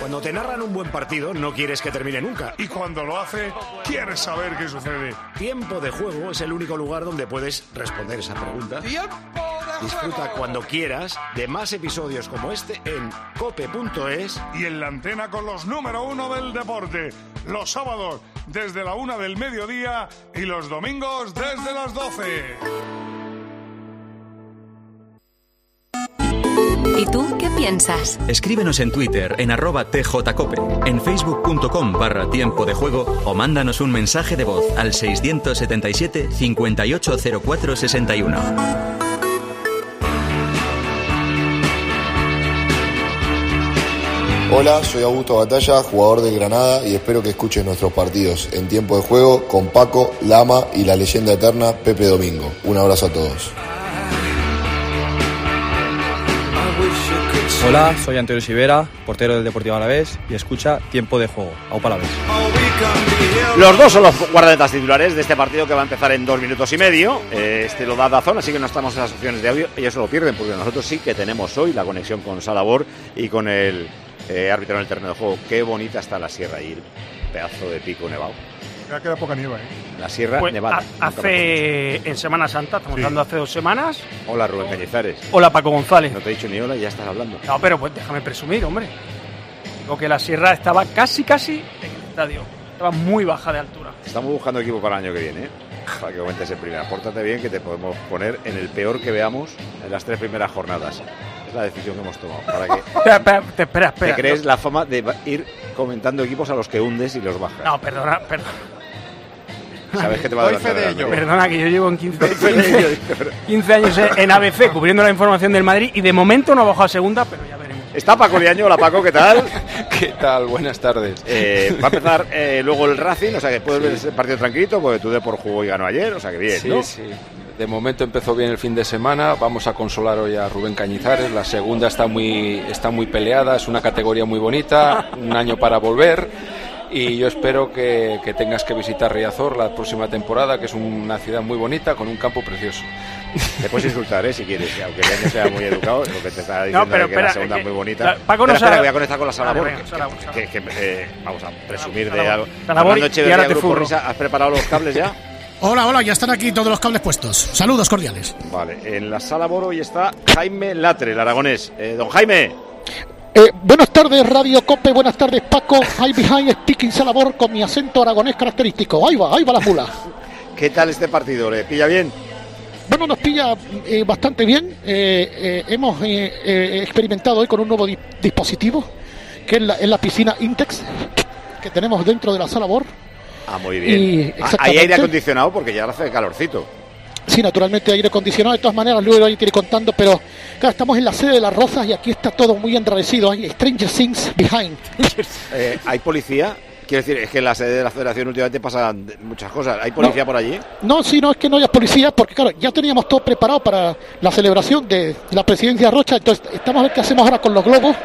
Cuando te narran un buen partido, no quieres que termine nunca. Y cuando lo hace, quieres saber qué sucede. Tiempo de Juego es el único lugar donde puedes responder esa pregunta. Disfruta cuando quieras de más episodios como este en cope.es y en la antena con los número 1 del deporte. Los sábados desde la 1 del mediodía y los domingos desde las 12. ¿Y tú qué piensas? Escríbenos en Twitter en @tjcope, en facebook.com/tiempo de juego o mándanos un mensaje de voz al 677 580461. Hola, soy Augusto Batalla, jugador del Granada, y espero que escuches nuestros partidos en Tiempo de Juego con Paco, Lama y la leyenda eterna Pepe Domingo. Un abrazo a todos. Hola, soy Antonio Sivera, portero del Deportivo Alavés, y escucha Tiempo de Juego. Aupa Alavés. Los dos son los guardametas titulares de este partido que va a empezar en 2 minutos y medio. Este lo da Dazón, así que no estamos en las opciones de audio. Ellos se lo pierden porque nosotros sí que tenemos hoy la conexión con Salabor y con el árbitro en el terreno de juego. Qué bonita está la sierra y el pedazo de pico nevado. Ya queda poca nieve, La sierra pues nevada. En Semana Santa, estamos hablando hace 2 semanas. Hola, Rubén Cañizares. Hola, Paco González. No te he dicho ni hola y ya estás hablando. No, pero pues déjame presumir, hombre. Digo que la sierra estaba casi en el estadio. Estaba muy baja de altura. Estamos buscando equipo para el año que viene, para que comentes en primera. Pórtate bien, que te podemos poner en el peor que veamos en las 3 primeras jornadas. Es la decisión que hemos tomado. Para que Espera. te crees la fama de ir comentando equipos a los que hundes y los bajas. No, perdona. Sabes que te va a adelantar de ello. Perdona, que yo llevo en 15 años en ABC cubriendo la información del Madrid y de momento no ha bajado a segunda, pero ya veremos. Está Paco Liaño. Hola, Paco, ¿qué tal? ¿Qué tal? Buenas tardes. Va a empezar luego el Racing, o sea que puedes ver ese partido tranquilito, porque tu Depor jugó y ganó ayer, o sea que bien, sí, ¿no? Sí. De momento empezó bien el fin de semana. Vamos a consolar hoy a Rubén Cañizares. La segunda está muy peleada, es una categoría muy bonita, un año para volver. Y yo espero que tengas que visitar Riazor la próxima temporada, que es una ciudad muy bonita con un campo precioso. Te puedes insultar, si quieres, aunque el año sea muy educado, lo que te está diciendo pero, que la segunda es muy bonita. Paco espera, voy a conectar con la Salabor, vale, vamos a presumir de algo. Salabor, y ahora te furro. ¿Has preparado los cables ya? Hola, ya están aquí todos los cables puestos. Saludos cordiales. Vale, en la Salabor hoy está Jaime Latre, el aragonés. Don Jaime. Buenas tardes, Radio Cope, buenas tardes, Paco. High behind speaking Salabor con mi acento aragonés característico. Ahí va la mula. ¿Qué tal este partido? ¿Le pilla bien? Bueno, nos pilla bastante bien. Hemos experimentado hoy con un nuevo dispositivo, que es la piscina Intex, que tenemos dentro de la Salabor. Ah, muy bien. ¿Hay aire acondicionado? Porque ya hace calorcito. Sí, naturalmente aire acondicionado. De todas maneras, luego hay que ir contando, pero claro, estamos en la sede de las Rozas y aquí está todo muy enrarecido. Hay Stranger Things behind. ¿Hay policía? Quiero decir, es que en la sede de la Federación últimamente pasan muchas cosas. ¿Hay policía por allí? No, es que no haya policía, porque claro, ya teníamos todo preparado para la celebración de la presidencia Rocha. Entonces, estamos a ver qué hacemos ahora con los globos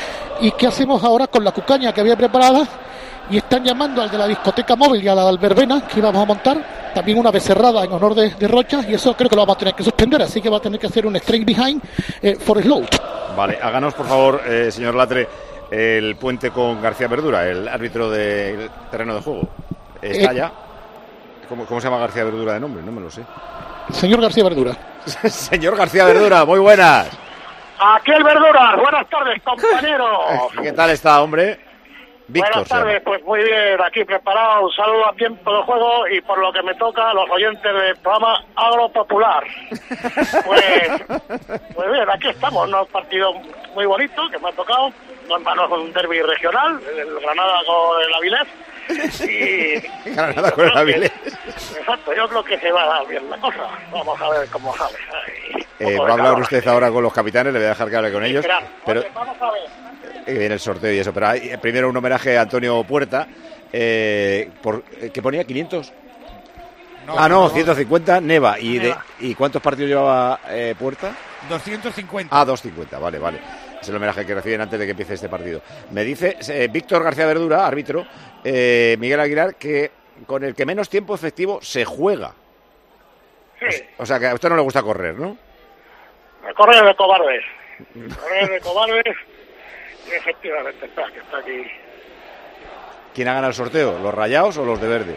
y qué hacemos ahora con la cucaña que había preparada. Y están llamando al de la discoteca móvil y a la de Albervena, que íbamos a montar, también una becerrada en honor de Rocha, y eso creo que lo vamos a tener que suspender, así que va a tener que hacer un straight behind for slow. Vale, háganos por favor, señor Latre, el puente con García Verdura, el árbitro del terreno de juego. ¿Está ya? ¿Cómo se llama García Verdura de nombre? No me lo sé. Señor García Verdura. Señor García Verdura, muy buenas. Aquí el Verdura, buenas tardes, compañeros. ¿Qué tal está, hombre? Víctor, buenas tardes, pues muy bien, aquí preparado. Un saludo a Tiempo de Juego y por lo que me toca a los oyentes del programa Agropopular. Pues bien, aquí estamos, un partido muy bonito que me ha tocado. No en vano, con un derbi regional, el Granada con el Avilés. Granada con el Avilés. Exacto, yo creo que se va a dar bien la cosa. Vamos a ver cómo sale. Va a hablar usted ahora con los capitanes, le voy a dejar que hable con ellos. Pero vamos a ver. Viene el sorteo y eso, pero hay primero un homenaje a Antonio Puerta, que ponía 500. No, 150, Neva. ¿Y cuántos partidos llevaba Puerta? 250. 250, vale. Es el homenaje que reciben antes de que empiece este partido. Me dice Víctor García Verdura, árbitro, Miguel Aguilar, que con el que menos tiempo efectivo se juega. Sí. O sea, que a usted no le gusta correr, ¿no? Correr de cobardes. Efectivamente, espera, que está aquí. ¿Quién ha ganado el sorteo? ¿Los rayados o los de verde?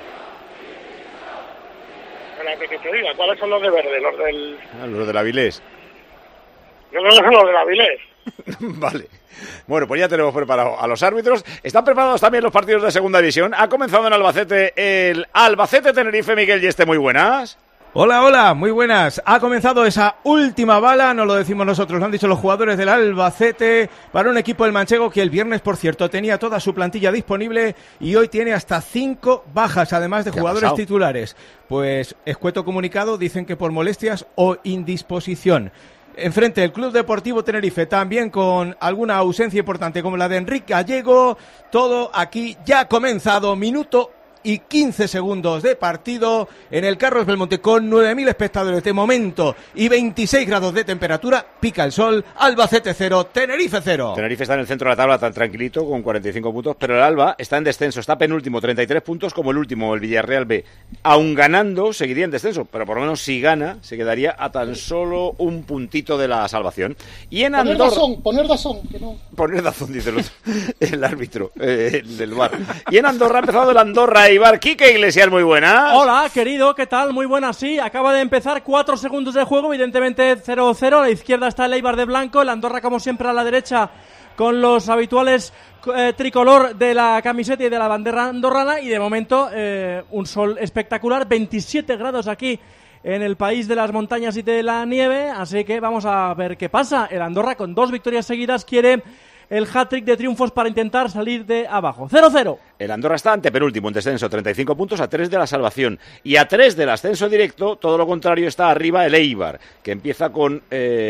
Espérate que te diga, ¿cuáles son los de verde? Los de la Avilés. Yo creo que son los de la Avilés. Vale. Bueno, pues ya tenemos preparado a los árbitros. Están preparados también los partidos de segunda división. Ha comenzado en Albacete el Albacete-Tenerife. Miguel Yeste, muy buenas. Hola, muy buenas. Ha comenzado esa última bala, no lo decimos nosotros, lo han dicho los jugadores del Albacete, para un equipo del manchego que el viernes, por cierto, tenía toda su plantilla disponible y hoy tiene hasta 5 bajas, además de jugadores titulares. Pues escueto comunicado, dicen que por molestias o indisposición. Enfrente el Club Deportivo Tenerife, también con alguna ausencia importante como la de Enrique Gallego. Todo aquí ya ha comenzado, minuto y 15 segundos de partido en el Carlos Belmonte con 9.000 espectadores de momento y 26 grados de temperatura. Pica el sol. Albacete 0, Tenerife 0. Tenerife está en el centro de la tabla tan tranquilito con 45 puntos, pero el Alba está en descenso, está penúltimo, 33 puntos como el último, el Villarreal B. Aun ganando, seguiría en descenso, pero por lo menos si gana, se quedaría a tan solo un puntito de la salvación. Y en Andorra... Poner Dazón, que no... Poner Dazón, dice el árbitro del VAR. Y en Andorra ha empezado el Andorra Eibar. Quique Iglesias, muy buenas. Hola, querido, ¿qué tal? Muy buenas, sí. Acaba de empezar 4 segundos de juego, evidentemente 0-0. A la izquierda está el Eibar de blanco, el Andorra como siempre a la derecha con los habituales tricolor de la camiseta y de la bandera andorrana. Y de momento un sol espectacular, 27 grados aquí en el país de las montañas y de la nieve. Así que vamos a ver qué pasa. El Andorra con 2 victorias seguidas quiere el hat-trick de triunfos para intentar salir de abajo. 0-0. El Andorra está antepenúltimo en descenso, 35 puntos, a 3 de la salvación. Y a 3 del ascenso directo, todo lo contrario, está arriba el Eibar, que empieza con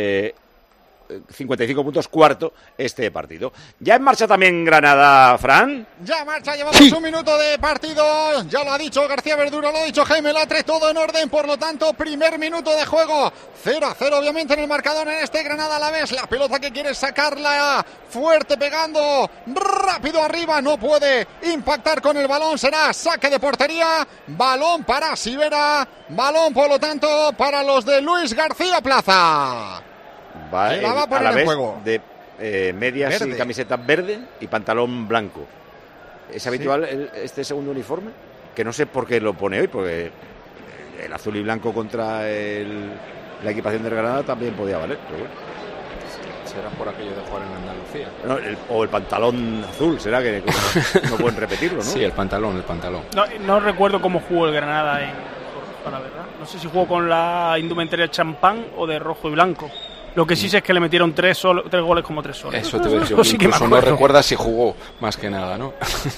55 puntos, cuarto este partido. Ya en marcha también Granada, Fran. Ya en marcha, llevamos un minuto de partido. Ya lo ha dicho García Verduro, lo ha dicho Jaime Latre, todo en orden. Por lo tanto, primer minuto de juego. 0-0 obviamente en el marcador en este Granada Alavés. La pelota que quiere sacarla fuerte, pegando rápido arriba. No puede impactar con el balón. Será saque de portería. Balón para Sivera. Balón, por lo tanto, para los de Luis García Plaza. Va, a poner a la vez en juego. De medias verde y camiseta verde y pantalón blanco. ¿Es habitual este segundo uniforme? Que no sé por qué lo pone hoy, porque el azul y blanco contra la equipación de Granada también podía valer, pero bueno. Será por aquello de jugar en Andalucía. No, o el pantalón azul, será que no pueden repetirlo, ¿no? Sí, el pantalón. No recuerdo cómo jugó el Granada la verdad. No sé si jugó con la indumentaria champán o de rojo y blanco. Lo que sí sé es que le metieron 3 goles como 3 soles. Eso te voy a decir, incluso no recuerdas si jugó, más que nada, ¿no?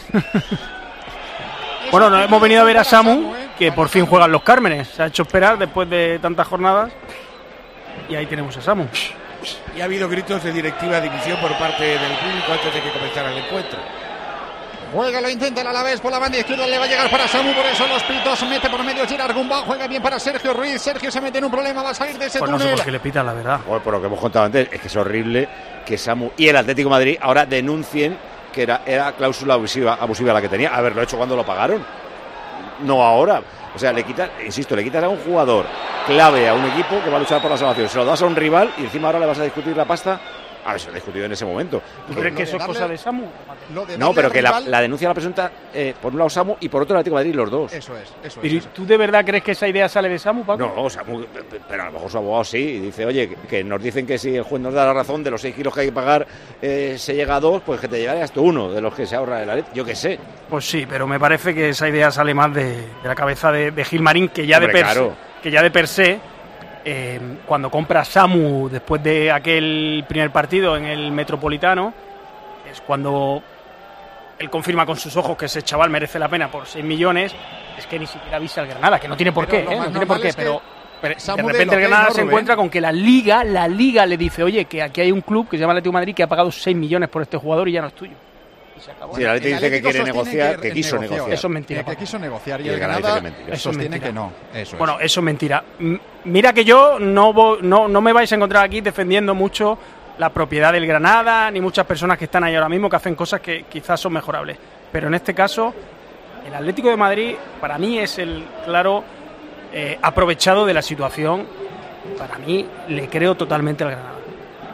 Bueno, nos hemos venido a ver a Samu, que por fin juega en Los Cármenes. Se ha hecho esperar después de tantas jornadas. Y ahí tenemos a Samu. Y ha habido gritos de directiva de división por parte del público antes de que comenzara el encuentro. Juega, lo intenta el Alavés por la banda izquierda, le va a llegar para Samu, por eso los pitos, mete por medio Gerard Gumbau, juega bien para Sergio Ruiz, Sergio se mete en un problema, va a salir de ese túnel. No sé por qué le pita, la verdad. Por lo que hemos contado antes, es que es horrible que Samu y el Atlético de Madrid ahora denuncien que era cláusula abusiva la que tenía. Haberlo hecho cuando lo pagaron, no ahora. O sea, le quitas a un jugador clave a un equipo que va a luchar por la salvación, se lo das a un rival y encima ahora le vas a discutir la pasta. A ver, se lo ha discutido en ese momento. ¿Tú crees que eso es cosa de Samu? No, pero que la denuncia la presenta por un lado Samu y por otro el Atlético de Madrid, los dos. Eso es. ¿Pero tú de verdad crees que esa idea sale de Samu, Paco? No, Samu, pero a lo mejor su abogado sí. Y dice, oye, que nos dicen que si el juez nos da la razón de los 6 kilos que hay que pagar, se llega a 2, pues que te llevarías tú 1 de los que se ahorra el Atlético. Yo qué sé. Pues sí, pero me parece que esa idea sale más de la cabeza de Gilmarín, que ya de per se cuando compra Samu después de aquel primer partido en el Metropolitano, es cuando él confirma con sus ojos que ese chaval merece la pena por 6 millones, es que ni siquiera avisa al Granada, que no tiene por qué, no tiene por qué, pero de repente el Granada se encuentra con que la Liga le dice, oye, que aquí hay un club que se llama Atlético de Madrid que ha pagado 6 millones por este jugador y ya no es tuyo. Sí, el Atlético dice que quiere negociar, que quiso negociar. Eso es mentira. Que quiso negociar y el Granada eso sostiene que no. Bueno, eso es mentira. Mira que yo no me vais a encontrar aquí defendiendo mucho la propiedad del Granada, ni muchas personas que están ahí ahora mismo que hacen cosas que quizás son mejorables. Pero en este caso, el Atlético de Madrid para mí es el claro aprovechado de la situación. Para mí le creo totalmente al Granada.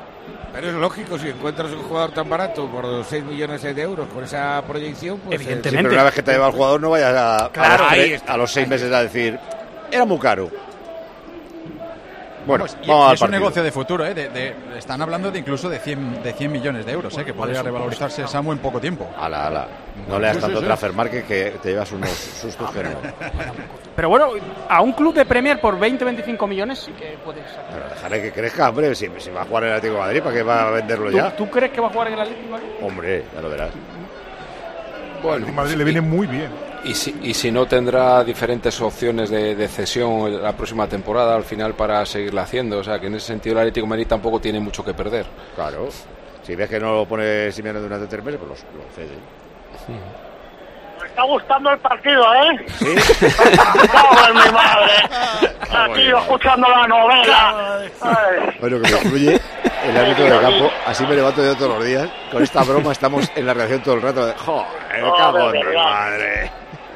Pero es lógico, si encuentras un jugador tan barato por 6 millones de euros con esa proyección, pues... Evidentemente. Sí, pero una vez que te lleva el jugador no vayas a los 6 meses a decir, era muy caro. Bueno, vamos es un negocio de futuro, están hablando de incluso de 100 millones de euros, que podría revalorizarse Samu en poco tiempo. Ala. No leas tanto Transfer Market que te llevas unos sustos que no. Pero bueno, a un club de Premier por 20-25 millones sí que puedes sacar. Pero dejaré que crezca, hombre, si va a jugar en el Atlético de Madrid, ¿para qué va a venderlo ya? ¿Tú crees que va a jugar en el Atlético de Madrid? Hombre, ya lo verás. Bueno, el Madrid le viene muy bien. Y si no, tendrá diferentes opciones de cesión la próxima temporada al final para seguirla haciendo. O sea, que en ese sentido el Atlético de Madrid tampoco tiene mucho que perder. Claro. Si ves que no lo pone Simeone durante 3 meses, pues lo cede. Me está gustando el partido, ¿eh? ¿Sí? ¡Cago en mi madre! Aquí yo escuchando la novela. Ay. Bueno, que me fluye el árbitro de campo. Así me levanto yo todos los días. Con esta broma estamos en la reacción todo el rato. ¡Joder, cago en mi madre!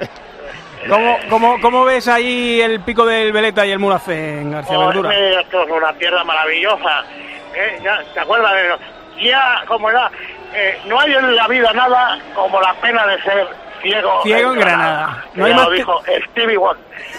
¿Cómo ves ahí el pico del Veleta y el Mulhacén, García Verdura? Esto es una tierra maravillosa. Ya, ¿te acuerdas de eso? Ya, como era, no hay en la vida nada como la pena de ser ciego en Granada. No hay más lo dijo Stevie Wonder.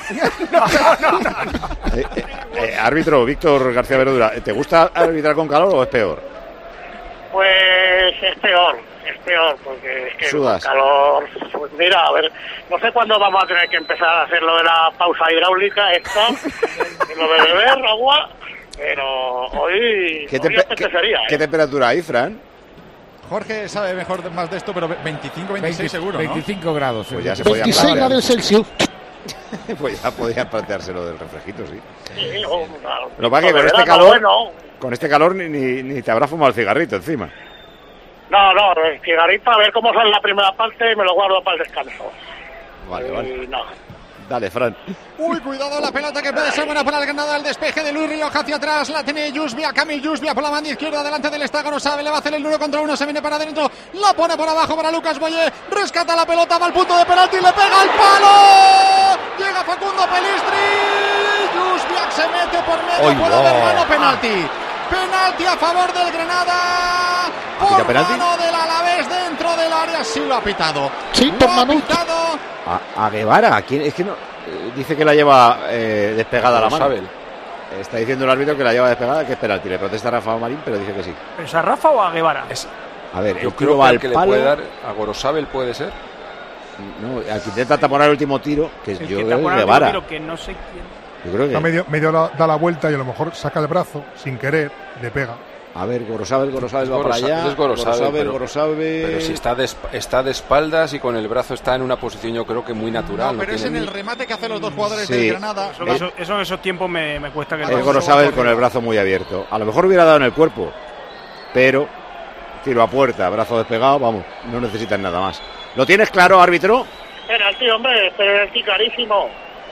Árbitro Víctor García Verdura, ¿te gusta arbitrar con calor o es peor? Pues es peor, porque es que ¿Sudas? el calor, pues mira, a ver, no sé cuándo vamos a tener que empezar a hacer lo de la pausa hidráulica esta, lo de beber agua, pero hoy apetecería. ¿Qué temperatura hay, Fran? Jorge sabe mejor más de esto, pero 25-26 seguro, 25 grados. Pues ya se 26 grados Celsius. Pues ya podía plantearse lo del refresquito, sí. Sí, claro. Lo que pasa es que con este calor, con este calor ni te habrá fumado el cigarrito encima. No, el cigarrito, a ver cómo sale la primera parte y me lo guardo para el descanso. Vale. No. Dale, Fran. Uy, cuidado la pelota que puede ser buena para el Granada. El despeje de Luis Rioja hacia atrás. La tiene Yusbia, Kamil Yusbia por la banda izquierda. Delante del Estágaro, sabe, le va a hacer el 1 contra 1. Se viene para adentro. La pone por abajo para Lucas Boyé. Rescata la pelota, va al punto de penalti. Le pega al palo. Llega Facundo Pelistri. Yusbia se mete por medio. Puede haber mano, penalti. Penalti a favor del Granada. Por mano del Alavés dentro del área. Sí lo ha pitado. Sí, por mano. A Guevara, ¿quién? Es que no. Dice que la lleva despegada la mano. Está diciendo el árbitro que la lleva despegada, que es penalti. Le protesta a Rafa Marín, pero dice que sí. ¿Es a Rafa o a Guevara? A ver, yo creo que el que le puede dar a Gorosabel puede ser. No, al que intenta taponar el último tiro, que el yo que creo que es Guevara. Tiro, que no sé quién. Yo creo que medio da la vuelta y a lo mejor saca el brazo sin querer, le pega. A ver, Gorosabel va para allá. Es Gorosabel, pero si está de espaldas y con el brazo está en una posición, yo creo que muy natural. No, pero es en el remate que hacen los dos jugadores del Granada. Eso en esos tiempos me cuesta que... Es Gorosabel con el brazo muy abierto. A lo mejor hubiera dado en el cuerpo, pero tiro a puerta, brazo despegado, vamos, no necesitan nada más. ¿Lo tienes claro, árbitro? Penalti, hombre, penalti clarísimo.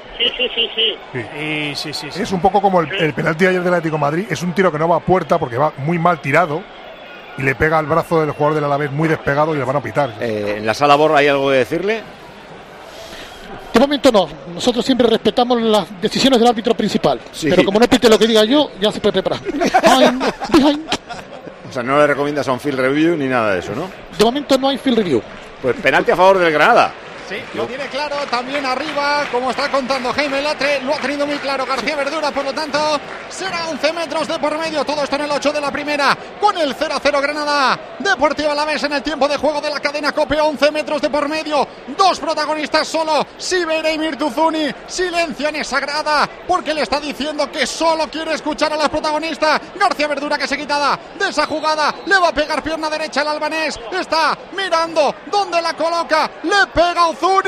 Sí. Es un poco como el penalti ayer del Atlético de Madrid. Es un tiro que no va a puerta porque va muy mal tirado y le pega al brazo del jugador del Alavés muy despegado y le van a pitar. ¿En la sala Borra hay algo que decirle? De momento no. Nosotros siempre respetamos las decisiones del árbitro principal. Sí. Pero como no pite lo que diga yo, ya se puede preparar. O sea, no le recomiendas a un field review ni nada de eso, ¿no? De momento no hay field review. Pues penalti a favor del Granada. Sí, lo tiene claro, también arriba, como está contando Jaime Latre, lo ha tenido muy claro García Verdura, por lo tanto, será 11 metros de por medio, todo esto en el 8 de la primera, con el 0-0 Granada, Deportivo Alavés en el tiempo de juego de la cadena COPE, 11 metros de por medio, dos protagonistas solo, Sibeira y Mirtuzuni, silencio en esa grada, porque le está diciendo que solo quiere escuchar a los protagonistas, García Verdura que se quitada de esa jugada, le va a pegar pierna derecha al albanés, está mirando dónde la coloca, le pega Uzuni, gol,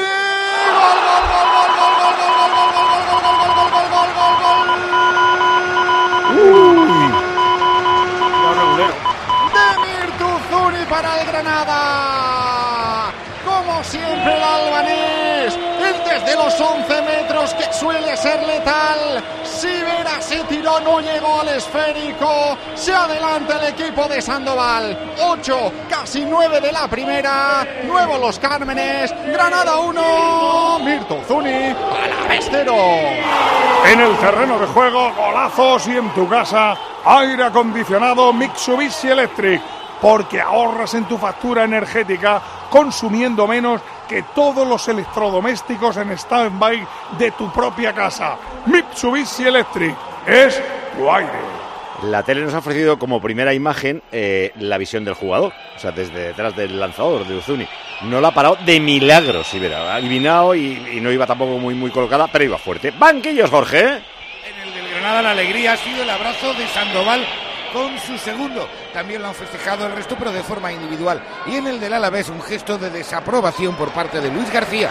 de Mirtuzuni para el Granada, como siempre el albanés, el desde los 11 metros, que suele ser letal. Sivera se tiró, no llegó al esférico. Se adelanta el equipo de Sandoval. 8, casi 9 de la primera. Nuevo Los Cármenes. Granada 1, Mirto Uzuni, Alavés 0. En el terreno de juego, golazos, y en tu casa, aire acondicionado Mitsubishi Electric, porque ahorras en tu factura energética consumiendo menos que todos los electrodomésticos en stand-by de tu propia casa. Mitsubishi Electric es tu aire. La tele nos ha ofrecido como primera imagen la visión del jugador, o sea, desde detrás del lanzador de Uzuni. No la ha parado de milagro, si hubiera adivinado y no iba tampoco muy colocada, pero iba fuerte. Banquillos, Jorge. En el del Granada la alegría ha sido el abrazo de Sandoval con su segundo. También lo han festejado el resto, pero de forma individual. Y en el del Alavés un gesto de desaprobación por parte de Luis García.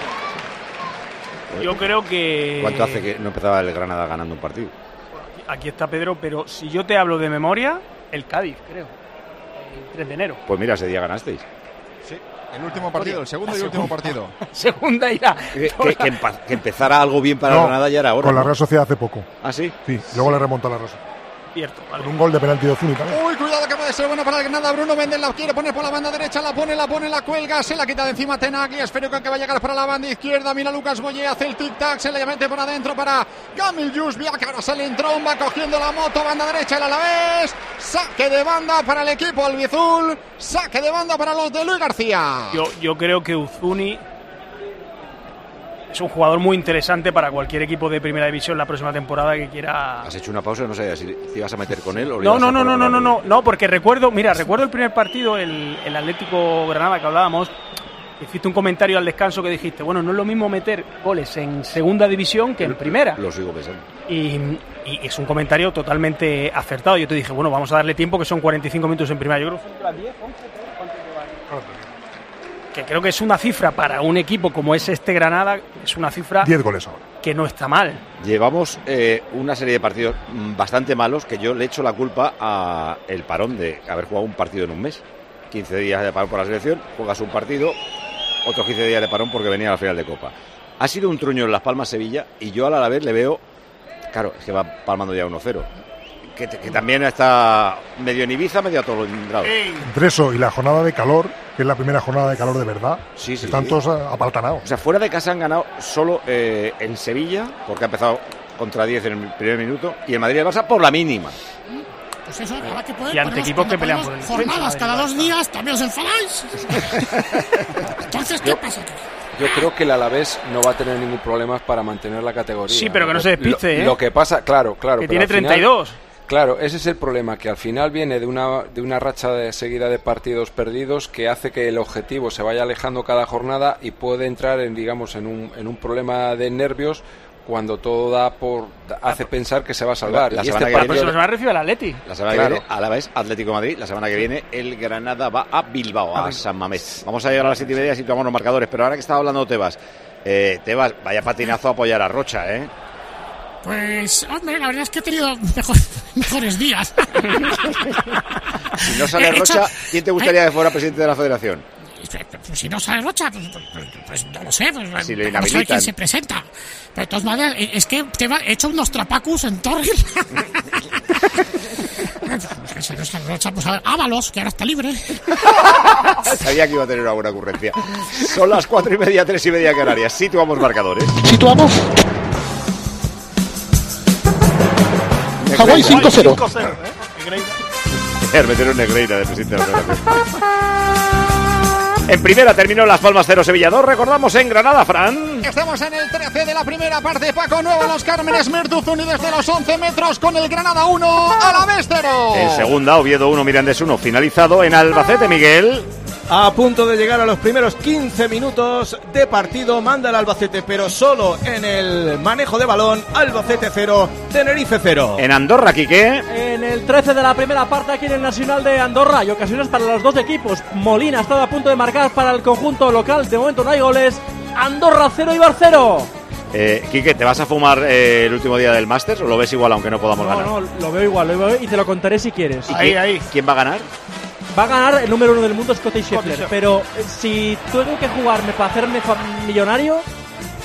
Yo creo que... ¿Cuánto hace que no empezaba el Granada ganando un partido? Aquí está Pedro, pero si yo te hablo de memoria, el Cádiz, creo. El 3 de enero. Pues mira, ese día ganasteis. Sí, el último partido, el segundo y último partido. Segunda y la... Que empezara algo bien para Granada ya era ahora. Con la Real Sociedad hace poco. ¿Ah, sí? Sí, luego le remontó a la Rosa. Cierto, vale. Con un gol de penalti de Uzuni también. Uy, cuidado que puede ser bueno para el Granada. Bruno Méndez la quiere poner por la banda derecha, la pone, la cuelga, se la quita de encima Tenagui. Esférico que va a llegar para la banda izquierda. Mira Lucas Boye, hace el tic-tac, se le mete por adentro para Kamil Yusbia, que ahora sale en tromba, cogiendo la moto, banda derecha el Alavés. Saque de banda para el equipo albiazul, saque de banda para los de Luis García. Yo creo que Uzuni es un jugador muy interesante para cualquier equipo de primera división la próxima temporada que quiera. ¿Has hecho una pausa? No sé si te ibas a meter con él o No, porque recuerdo el primer partido, el Atlético Granada que hablábamos. Hiciste un comentario al descanso que dijiste, bueno, no es lo mismo meter goles en segunda división que en primera. Lo sigo pensando. Y es un comentario totalmente acertado. Yo te dije, bueno, vamos a darle tiempo, que son 45 minutos en primera. Yo creo que son las 10, 11, ¿cuánto llevan? Que creo que es una cifra para un equipo como es este Granada, es una cifra 10 goles ahora, que no está mal. Llevamos una serie de partidos bastante malos, que yo le echo la culpa a el parón de haber jugado un partido en un mes. 15 días de parón por la selección, juegas un partido, otros 15 días de parón porque venía a la final de Copa. Ha sido un truño en Las Palmas Sevilla, y yo al Alavés le veo, claro, es que va palmando ya 1-0. Que también está medio en Ibiza, medio atolondrado. Entre eso y la jornada de calor, que es la primera jornada de calor de verdad, están todos apaltanados. O sea, fuera de casa han ganado solo en Sevilla, porque ha empezado contra 10 en el primer minuto, y en Madrid y el Barça por la mínima. Pues eso, habrá que poder. Y ante equipos que pelean por el jornadas cada 2 días, también os enfadáis. Entonces, ¿qué pasa aquí? Yo creo que el Alavés no va a tener ningún problema para mantener la categoría. Sí, pero que no se despiste, Lo que pasa, claro. Que tiene 32. Claro, ese es el problema, que al final viene de una racha seguida de partidos perdidos que hace que el objetivo se vaya alejando cada jornada y puede entrar en un problema de nervios cuando todo hace pensar que se va a salvar. La semana que viene se va a recibir al Atleti. La semana que viene, a la vez Atlético de Madrid. La semana que viene el Granada va a Bilbao, a San Mamés. Vamos a llegar a las 7:30 y situamos los marcadores. Pero ahora que estaba hablando Tebas, vaya patinazo a apoyar a Rocha, ¿eh? Pues, hombre, la verdad es que he tenido mejores días. Si no sale Rocha, ¿quién te gustaría que fuera presidente de la Federación? Pues si no sale Rocha, pues no lo sé. Pues, si le no sé quién se presenta. Pero de todas maneras, es que he hecho unos trapacus en Torril. Si no sale Rocha, pues a ver, Ábalos, que ahora está libre. Sabía que iba a tener una buena ocurrencia. Son las 4:30, 3:30 Canarias. Situamos marcadores. Situamos. Hawái 5-0. Meter un Negreira de presidente de la Federación. En primera terminó Las Palmas 0, Sevilla 2. Recordamos en Granada, Fran. Estamos en el 13 de la primera parte. Paco Nuevo, Los Cármenes, Mirto Uzuni desde los 11 metros con el Granada 1, Alavés 0. En segunda, Oviedo 1, Mirandés 1. Finalizado en Albacete, Miguel. A punto de llegar a los primeros 15 minutos de partido, manda el Albacete, pero solo en el manejo de balón. Albacete 0, Tenerife 0. En Andorra, Quique. En el 13 de la primera parte, aquí en el Nacional de Andorra, y ocasiones para los dos equipos. Molina estaba a punto de marcar para el conjunto local, de momento no hay goles. Andorra 0, Eibar 0. Quique, ¿te vas a fumar el último día del Masters o lo ves igual aunque no podamos ganar? No, lo veo igual y te lo contaré si quieres. ¿Quién va a ganar? Va a ganar el número 1 del mundo, Scottie Scheffler. Pero si tengo que jugarme para hacerme millonario,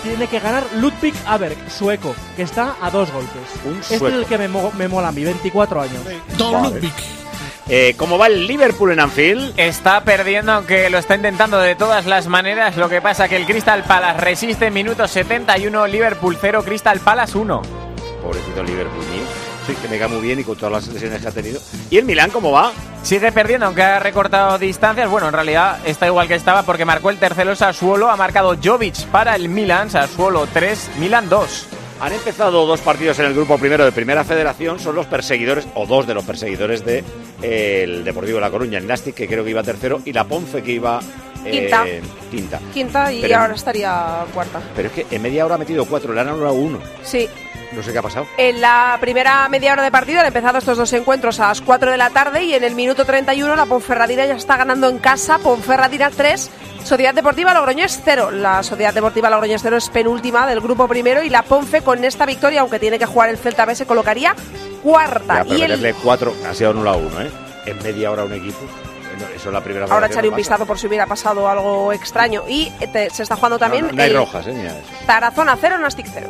tiene que ganar Ludvig Aberg, sueco, que está a 2 golpes. Este es el que me mola a mí, 24 años. Don Ludvig. ¿Cómo va el Liverpool en Anfield? Está perdiendo, aunque lo está intentando de todas las maneras. Lo que pasa que el Crystal Palace resiste en minuto 71, Liverpool 0, Crystal Palace 1. Pobrecito Liverpool mío. Sí, que me cae muy bien y con todas las lesiones que ha tenido. ¿Y el Milán cómo va? Sigue perdiendo, aunque ha recortado distancias. Bueno, en realidad está igual que estaba porque marcó el tercero Sassuolo. Ha marcado Jovic para el Milán, Sassuolo 3, Milán 2. Han empezado 2 partidos en el grupo primero de Primera Federación. Son los perseguidores, o 2 de los perseguidores de el Deportivo de La Coruña. El Nastic, que creo que iba tercero, y la Ponce, que iba quinta. Y pero ahora estaría cuarta. Pero es que en media hora ha metido 4, le han anulado 1. Sí. No sé qué ha pasado. En la primera media hora de partido han empezado estos 2 encuentros a las 4 de la tarde y en el minuto 31 la Ponferradina ya está ganando en casa. Ponferradina 3, Sociedad Deportiva Logroñés 0. La Sociedad Deportiva Logroñés 0 es penúltima del grupo primero y la Ponfe con esta victoria, aunque tiene que jugar el Celta B, se colocaría cuarta. Ya, y meterle 4, ha sido anulado 1, en media hora un equipo. Eso es la primera. Ahora echaré un vistazo por si hubiera pasado algo extraño. Y se está jugando también. No hay rojas, ni nada de eso. Tarazona 0, Nastic 0.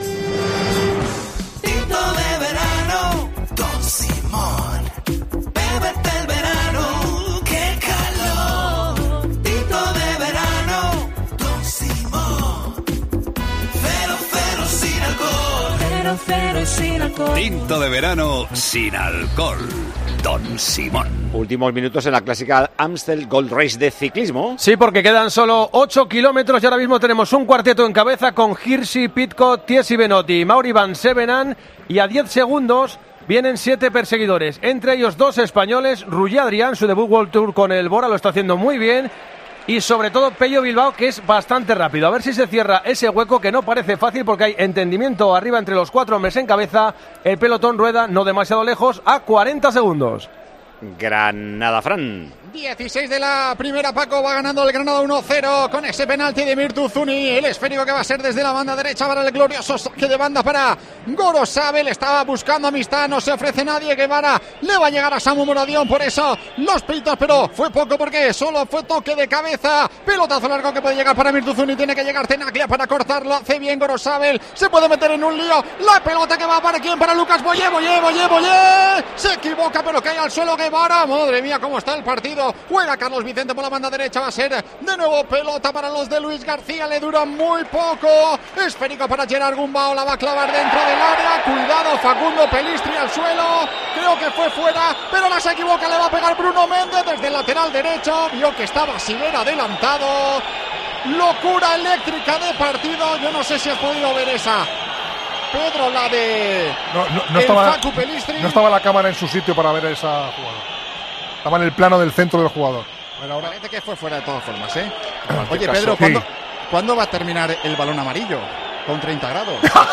De verano, Don Simón, bébete el verano, qué calor. Tinto de verano, Don Simón, 0 sin alcohol, 0 sin alcohol. Tinto de verano sin alcohol, Don Simón. Últimos minutos en la clásica Amstel Gold Race de ciclismo. Sí, porque quedan solo 8 kilómetros y ahora mismo tenemos un cuarteto en cabeza con Hirschi, Pidcock, Tiesi Benotti, Mauri Van Sevenan, y a 10 segundos vienen 7 perseguidores, entre ellos 2 españoles. Rulli Adrián, su debut World Tour con el Bora, lo está haciendo muy bien, y sobre todo Pello Bilbao, que es bastante rápido. A ver si se cierra ese hueco, que no parece fácil porque hay entendimiento arriba entre los 4 hombres en cabeza. El pelotón rueda no demasiado lejos, a 40 segundos. Granada, Fran. 16 de la primera, Paco, va ganando el Granada 1-0 con ese penalti de Mirtu Zuni, el esférico que va a ser desde la banda derecha para el glorioso saque de banda para Gorosabel. Estaba buscando amistad, no se ofrece nadie. Guevara le va a llegar a Samu Moradión, por eso los pitos, pero fue poco porque solo fue toque de cabeza. Pelotazo largo que puede llegar para Mirtu Zuni, tiene que llegar Tenaglia para cortarlo, hace bien Gorosabel, se puede meter en un lío. La pelota que va para quién, para Lucas Boyé, se equivoca pero cae al suelo Guevara. Madre mía, cómo está el partido. Juega Carlos Vicente por la banda derecha, va a ser de nuevo pelota para los de Luis García, le dura muy poco. Esférico para Gerard Gumbao, la va a clavar dentro del área. Cuidado, Facundo Pelistri al suelo, creo que fue fuera, pero no se equivoca, le va a pegar Bruno Méndez desde el lateral derecho. Vio que estaba Siver adelantado. Locura eléctrica de partido, yo no sé si has podido ver esa. Pedro, la de Facu Pelistri. No estaba la cámara en su sitio para ver esa jugada. Estaba en el plano del centro del jugador. Bueno, ahora parece que fue fuera de todas formas, Oye, Pedro, ¿cuándo va a terminar el balón amarillo? Con 30 grados.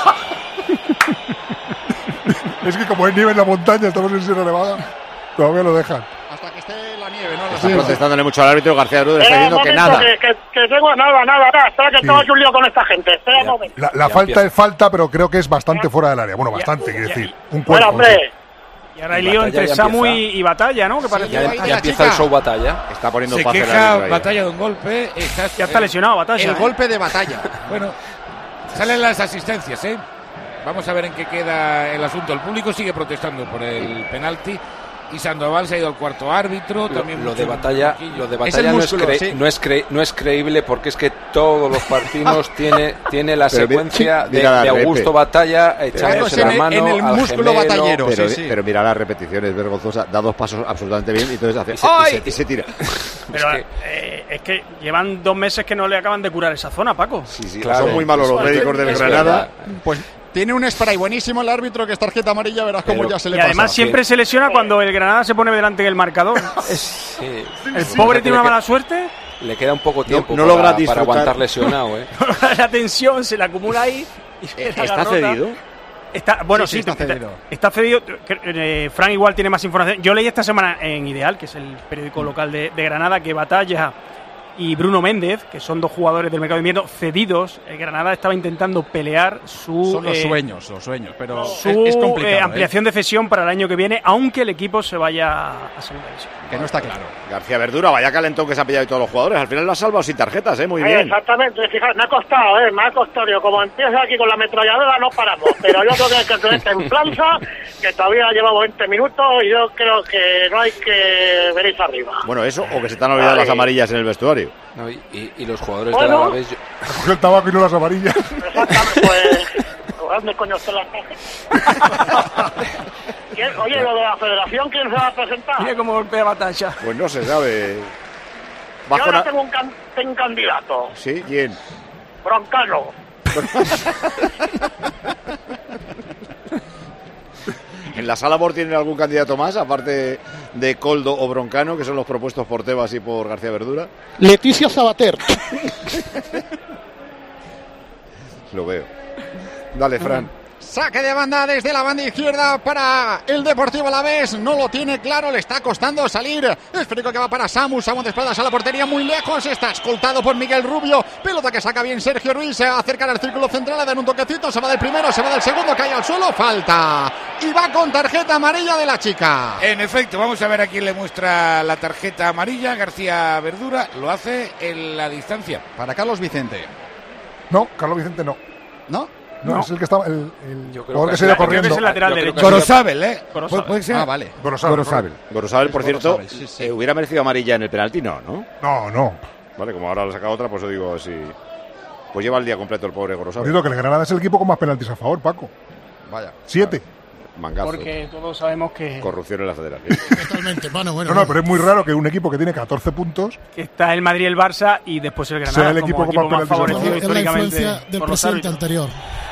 Es que como hay nieve en la montaña, estamos en Sierra Nevada, todavía lo dejan. Hasta que esté la nieve, ¿no? Está protestándole mucho al árbitro. García Rueda está diciendo que nada. Que tengo nada. Espera que tengo un lío con esta gente. Espera un momento. La falta es falta, pero creo que es bastante fuera del área. Bueno, bastante, quiero decir. Un cuerpo. Bueno, hombre. Y ahora hay lío entre Samu y Batalla, ¿no? Que parece ya empieza el show Batalla. Está poniendo se queja Batalla de un golpe. Ya está lesionado Batalla. El golpe de Batalla. Bueno, salen las asistencias, Vamos a ver en qué queda el asunto. El público sigue protestando por el penalti. Y Sandoval se ha ido al cuarto árbitro. También lo de Batalla no es creíble, porque es que todos los partidos tiene la secuencia de Augusto Batalla echándose la mano en el músculo batallero. Pero mira la repetición, es vergonzosa. Da 2 pasos absolutamente bien y entonces hace y se tira. Pero es que llevan 2 meses que no le acaban de curar esa zona, Paco. Sí, claro. Son muy malos los médicos del Granada. Pues tiene un spray buenísimo el árbitro, que es tarjeta amarilla, verás cómo ya se le pasa. Y además siempre se lesiona cuando el Granada se pone delante del marcador. El pobre tiene una mala suerte. Le queda un poco tiempo para aguantar lesionado, La tensión se le acumula ahí. ¿Está cedido? Está cedido. Fran igual tiene más información. Yo leí esta semana en Ideal, que es el periódico local de Granada, que Batalla y Bruno Méndez, que son 2 jugadores del mercado de invierno cedidos. El Granada estaba intentando pelear son los sueños, pero su es complicado, ampliación de cesión para el año que viene, aunque el equipo se vaya a segunda división. Que no está claro. García Verdura, vaya calentón que se ha pillado de todos los jugadores. Al final lo ha salvado sin tarjetas, muy bien. Exactamente, fíjate, me ha costado. Yo, como empiezo aquí con la ametralladora, no paramos. Pero yo creo que hay que tener templanza, que todavía llevamos 20 minutos y yo creo que no hay que venirse arriba. Bueno, eso, o que se te han olvidado las amarillas en el vestuario. No, y los jugadores del Alavés... Cogió el tabaco y no las amarillas. Exactamente, pues... ¿Dónde coño están las cajas? Oye, lo de la federación, ¿quién se va a presentar? Mira cómo golpea batalla. Pues no se sabe. Yo ahora tengo un candidato. ¿Sí? ¿Quién? Broncano. ¿En la Sala Bor tienen algún candidato más, aparte de Coldo o Broncano, que son los propuestos por Tebas y por García Verdura? Leticia Sabater. Lo veo. Dale, Fran. Saque de banda desde la banda izquierda para el Deportivo Alavés. No lo tiene claro, le está costando salir. Esférico que va para Samu. Samu de espaldas a la portería, muy lejos. Está escoltado por Miguel Rubio. Pelota que saca bien Sergio Ruiz. Se va a acercar al círculo central, a dar un toquecito. Se va del primero, se va del segundo, cae al suelo. Falta. Y va con tarjeta amarilla de la chica. En efecto, vamos a ver a quién le muestra la tarjeta amarilla. García Verdura lo hace en la distancia. Para Carlos Vicente. No, Carlos Vicente no. ¿No? No, es el que estaba. El jugador que se iba iba corriendo. Es el lateral derecho. Gorosabel, ¿eh? ¿Puede ser? Ah, vale. Gorosabel, por cierto, hubiera merecido amarilla en el penalti, ¿no? No. Vale, como ahora le saca otra, pues yo digo así. Pues lleva el día completo el pobre Gorosabel. Digo que el Granada es el equipo con más penaltis a favor, Paco. Vaya. 7. Mangazo. Porque todos sabemos que... Corrupción en la federación. Totalmente. Bueno. No, pero es muy raro que un equipo que tiene 14 puntos... Que está el Madrid y el Barça y después el Granada sea el equipo como más favorecido Es la influencia del por los presidente árbitros. anterior.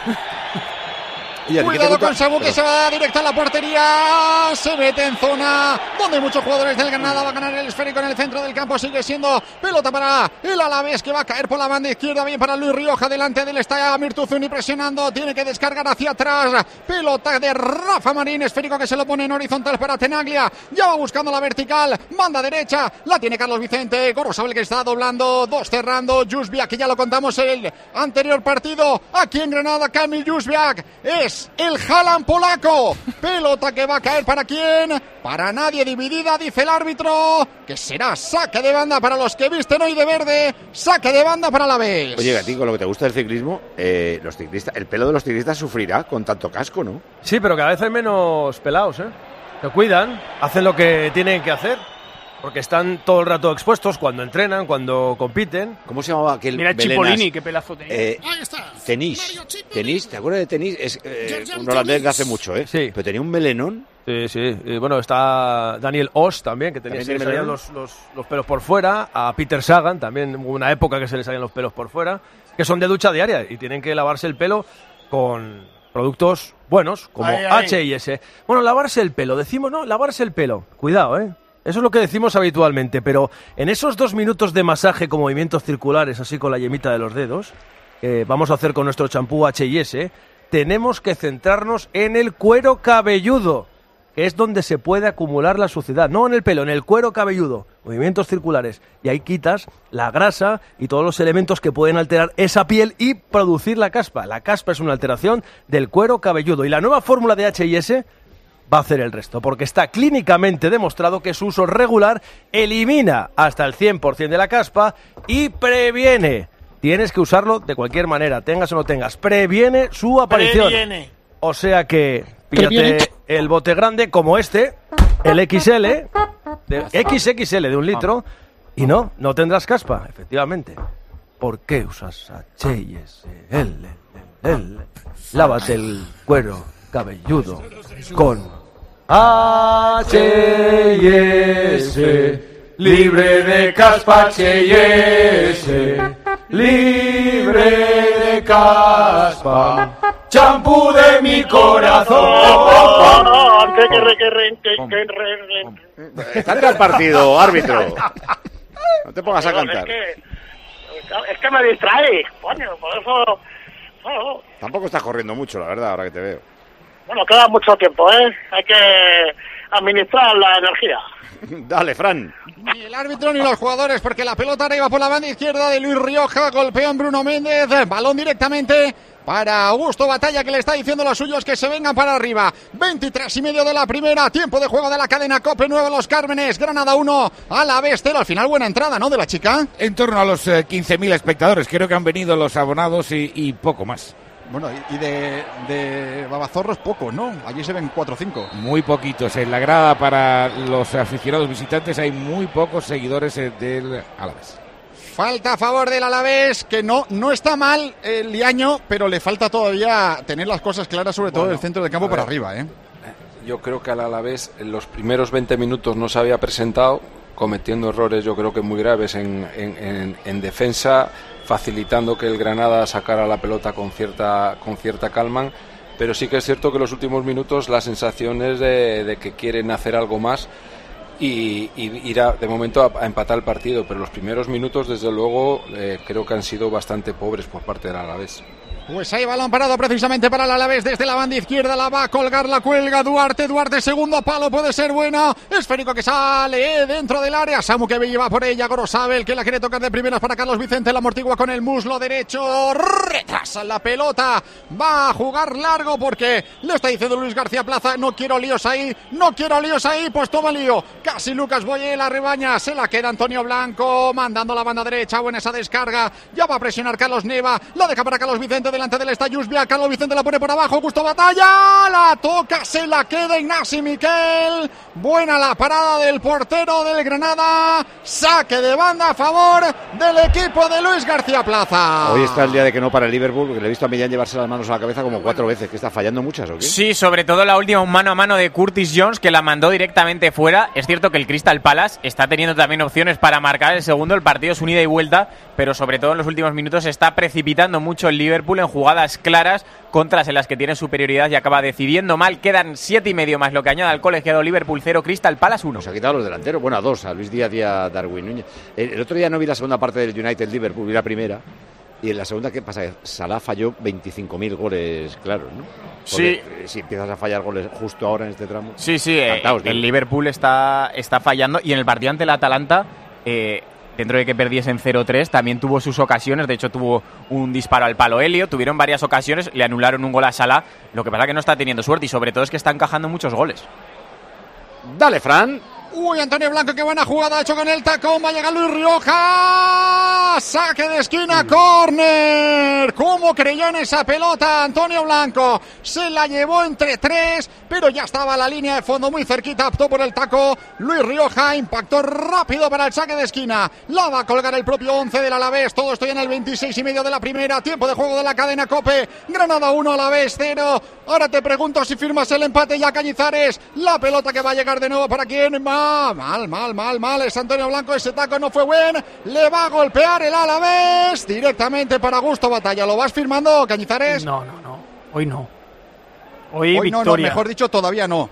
Cuidado con Samu, que se va directo a la portería. Se mete en zona donde muchos jugadores del Granada. Va a ganar el esférico en el centro del campo. Sigue siendo pelota para el Alavés, que va a caer por la banda izquierda. Bien para Luis Rioja. Delante de él está Mirtuzuni presionando. Tiene que descargar hacia atrás. Pelota de Rafa Marín. Esférico que se lo pone en horizontal para Tenaglia. Ya va buscando la vertical. Banda derecha. La tiene Carlos Vicente. Gorosabel que está doblando. 2 cerrando. Jusbiak, que ya lo contamos el anterior partido. Aquí en Granada, Kamil Jusbiak es el Haaland polaco. Pelota que va a caer para quién, para nadie, dividida, dice el árbitro, que será saque de banda para los que visten hoy de verde. Saque de banda para la vez. Oye, Gatico, lo que te gusta del ciclismo, los ciclistas, el pelo de los ciclistas sufrirá con tanto casco, ¿no? Sí, pero cada vez hay menos pelados, ¿eh? Se cuidan, hacen lo que tienen que hacer. Porque están todo el rato expuestos cuando entrenan, cuando compiten. ¿Cómo se llamaba aquel Mira Belenas? Cipollini, qué pelazo tenía. Ahí está. Tenis, ¿te acuerdas de Tenis? Es un holandés de hace mucho, ¿eh? Sí. Pero tenía un melenón. Sí. Y bueno, está Daniel Oss también, que tenía, se le salían los pelos por fuera. A Peter Sagan también, hubo una época que se le salían los pelos por fuera. Que son de ducha diaria y tienen que lavarse el pelo con productos buenos, como H&S. Bueno, lavarse el pelo, decimos, ¿no? Lavarse el pelo. Cuidado, ¿eh? Eso es lo que decimos habitualmente, pero en esos 2 minutos de masaje con movimientos circulares, así con la yemita de los dedos, que vamos a hacer con nuestro champú H&S, tenemos que centrarnos en el cuero cabelludo, que es donde se puede acumular la suciedad. No en el pelo, en el cuero cabelludo. Movimientos circulares. Y ahí quitas la grasa y todos los elementos que pueden alterar esa piel y producir la caspa. La caspa es una alteración del cuero cabelludo. Y la nueva fórmula de H&S va a hacer el resto, porque está clínicamente demostrado que su uso regular elimina hasta el 100% de la caspa y previene. Tienes que usarlo de cualquier manera, tengas o no tengas. Previene su aparición. O sea que píllate el bote grande como este, el XL, XXL de 1 litro, y no tendrás caspa, efectivamente. ¿Por qué usas H&S? Lávate el cuero cabelludo con H&S, libre de caspa. H&S, libre de caspa, champú de mi corazón. Canta el partido, árbitro. No te pongas a cantar. Es que me distrae, coño, por eso... Tampoco estás corriendo mucho, la verdad, ahora que te veo. Bueno, queda mucho tiempo, ¿eh? Hay administrar la energía. Dale, Fran. Ni el árbitro ni los jugadores, porque la pelota arriba por la banda izquierda de Luis Rioja, golpeó en Bruno Méndez, balón directamente para Augusto Batalla, que le está diciendo a los suyos que se vengan para arriba. 23:30 de la primera, tiempo de juego de la cadena COPE, 9 Los Cármenes, Granada 1, Alavés 0. Al final buena entrada, ¿no?, de la chica. En torno a los 15.000 espectadores, creo que han venido los abonados y poco más. Bueno, y de Babazorros poco, ¿no? Allí se ven 4 o 5. Muy poquitos. En la grada para los aficionados visitantes hay muy pocos seguidores del Alavés. Falta a favor del Alavés, que no está mal el Liaño, pero le falta todavía tener las cosas claras, sobre todo del centro del campo para arriba, ¿eh? Yo creo que al Alavés en los primeros 20 minutos no se había presentado, cometiendo errores yo creo que muy graves en defensa, facilitando que el Granada sacara la pelota con cierta calma, pero sí que es cierto que en los últimos minutos la sensación es de que quieren hacer algo más y ir de momento a empatar el partido, pero los primeros minutos desde luego creo que han sido bastante pobres por parte del Alavés. Pues hay balón parado precisamente para el Alavés desde la banda izquierda, la va a colgar, la cuelga Duarte, segundo palo, puede ser buena, esférico que sale dentro del área, Samu que lleva por ella, Gorosabel que la quiere tocar de primeras para Carlos Vicente, la amortigua con el muslo derecho, retrasa la pelota, va a jugar largo porque le está diciendo Luis García Plaza, no quiero líos ahí, pues toma lío, casi Lucas Boye, la rebaña, se la queda Antonio Blanco, mandando la banda derecha, buena esa descarga, ya va a presionar Carlos Neva, la deja para Carlos Vicente, delante del Estayusbia, Carlos Vicente la pone por abajo, Augusto Batalla, la toca, se la queda Ignasi Miquel, buena la parada del portero del Granada, saque de banda a favor del equipo de Luis García Plaza. Hoy está el día de que no para el Liverpool, porque le he visto a Millán llevarse las manos a la cabeza como 4 veces, que está fallando muchas, ¿o qué? Sí, sobre todo la última, un mano a mano de Curtis Jones, que la mandó directamente fuera. Es cierto que el Crystal Palace está teniendo también opciones para marcar el segundo, el partido es un ida y vuelta, pero sobre todo en los últimos minutos se está precipitando mucho el Liverpool en jugadas claras, contras en las que tiene superioridad y acaba decidiendo mal. Quedan 7,5 más lo que añade al colegiado. Liverpool 0, Crystal Palace 1. Se ha quitado los delanteros, bueno, a 2, a Luis Díaz y a Darwin Núñez. El otro día no vi la segunda parte del United Liverpool, vi la primera. Y en la segunda, ¿qué pasa? Salah falló 25.000 goles claros, ¿no? Porque sí. Si empiezas a fallar goles justo ahora en este tramo. Sí, el Liverpool está fallando. Y en el partido ante el Atalanta, dentro de que perdiesen 0-3, también tuvo sus ocasiones. De hecho, tuvo un disparo al palo Helio. Tuvieron varias ocasiones, le anularon un gol a Salah. Lo que pasa es que no está teniendo suerte y sobre todo es que está encajando muchos goles. Dale, Fran. Uy, Antonio Blanco, qué buena jugada ha hecho con el tacón, va a llegar Luis Rioja, saque de esquina, córner, cómo creyó en esa pelota Antonio Blanco, se la llevó entre 3, pero ya estaba la línea de fondo muy cerquita, optó por el taco, Luis Rioja impactó rápido para el saque de esquina, la va a colgar el propio 11 del Alavés, todo esto ya en el 26,5 de la primera, tiempo de juego de la cadena COPE, Granada 1, Alavés 0, ahora te pregunto si firmas el empate ya Cañizares, la pelota que va a llegar de nuevo para quién, mal, es Antonio Blanco, ese taco no fue buen, le va a golpear el Alavés directamente para Augusto Batalla, ¿lo vas firmando, Cañizares? No, hoy no. Hoy victoria. No, mejor dicho, todavía no.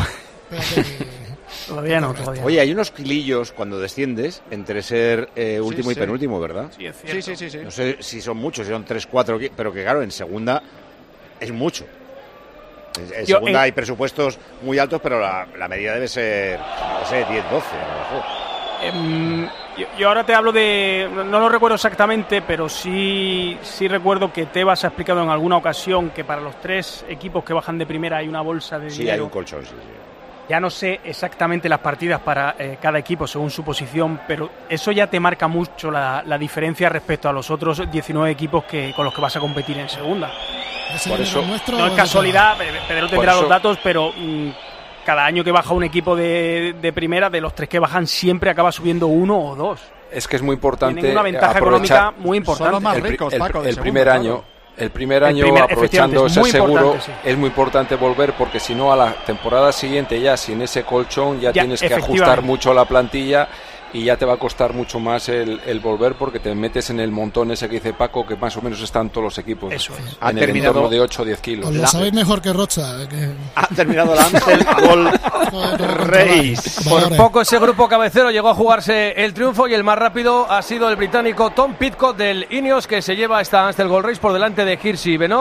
Todavía no. Oye, hay unos kilillos cuando desciendes entre ser último y penúltimo, ¿verdad? Sí, es cierto. Sí. No sé si son muchos, si son 3, 4, pero que claro, en segunda es mucho. En segunda hay presupuestos muy altos, pero la medida debe ser, no sé, 10, 12 a lo mejor. Yo ahora te hablo de, no lo recuerdo exactamente, pero sí recuerdo que Tebas ha explicado en alguna ocasión que para los 3 equipos que bajan de primera hay una bolsa de dinero. Sí, hay un colchón, sí. Ya no sé exactamente las partidas para cada equipo según su posición, pero eso ya te marca mucho la diferencia respecto a los otros 19 equipos con los que vas a competir en segunda. Por eso, no es casualidad, Pedro tendrá los datos, pero cada año que baja un equipo de primera, de los 3 que bajan, siempre acaba subiendo 1 o 2. Es que es muy importante. Tienen una ventaja económica muy importante. Son los más ricos, Paco, el primer año. El primer año, aprovechando ese seguro, es muy importante volver, porque si no, a la temporada siguiente ya sin ese colchón ya tienes que ajustar mucho la plantilla y ya te va a costar mucho más el volver, porque te metes en el montón ese que dice Paco, que más o menos están todos los equipos. Eso es. En el entorno de 8 o 10 kilos. Os lo sabéis mejor que Rocha. Ha terminado el Ángel Gol Reis. Por poco ese grupo cabecero llegó a jugarse el triunfo y el más rápido ha sido el británico Tom Pidcock del Ineos, que se lleva esta Amstel Gold Race por delante de Hirschi Benoit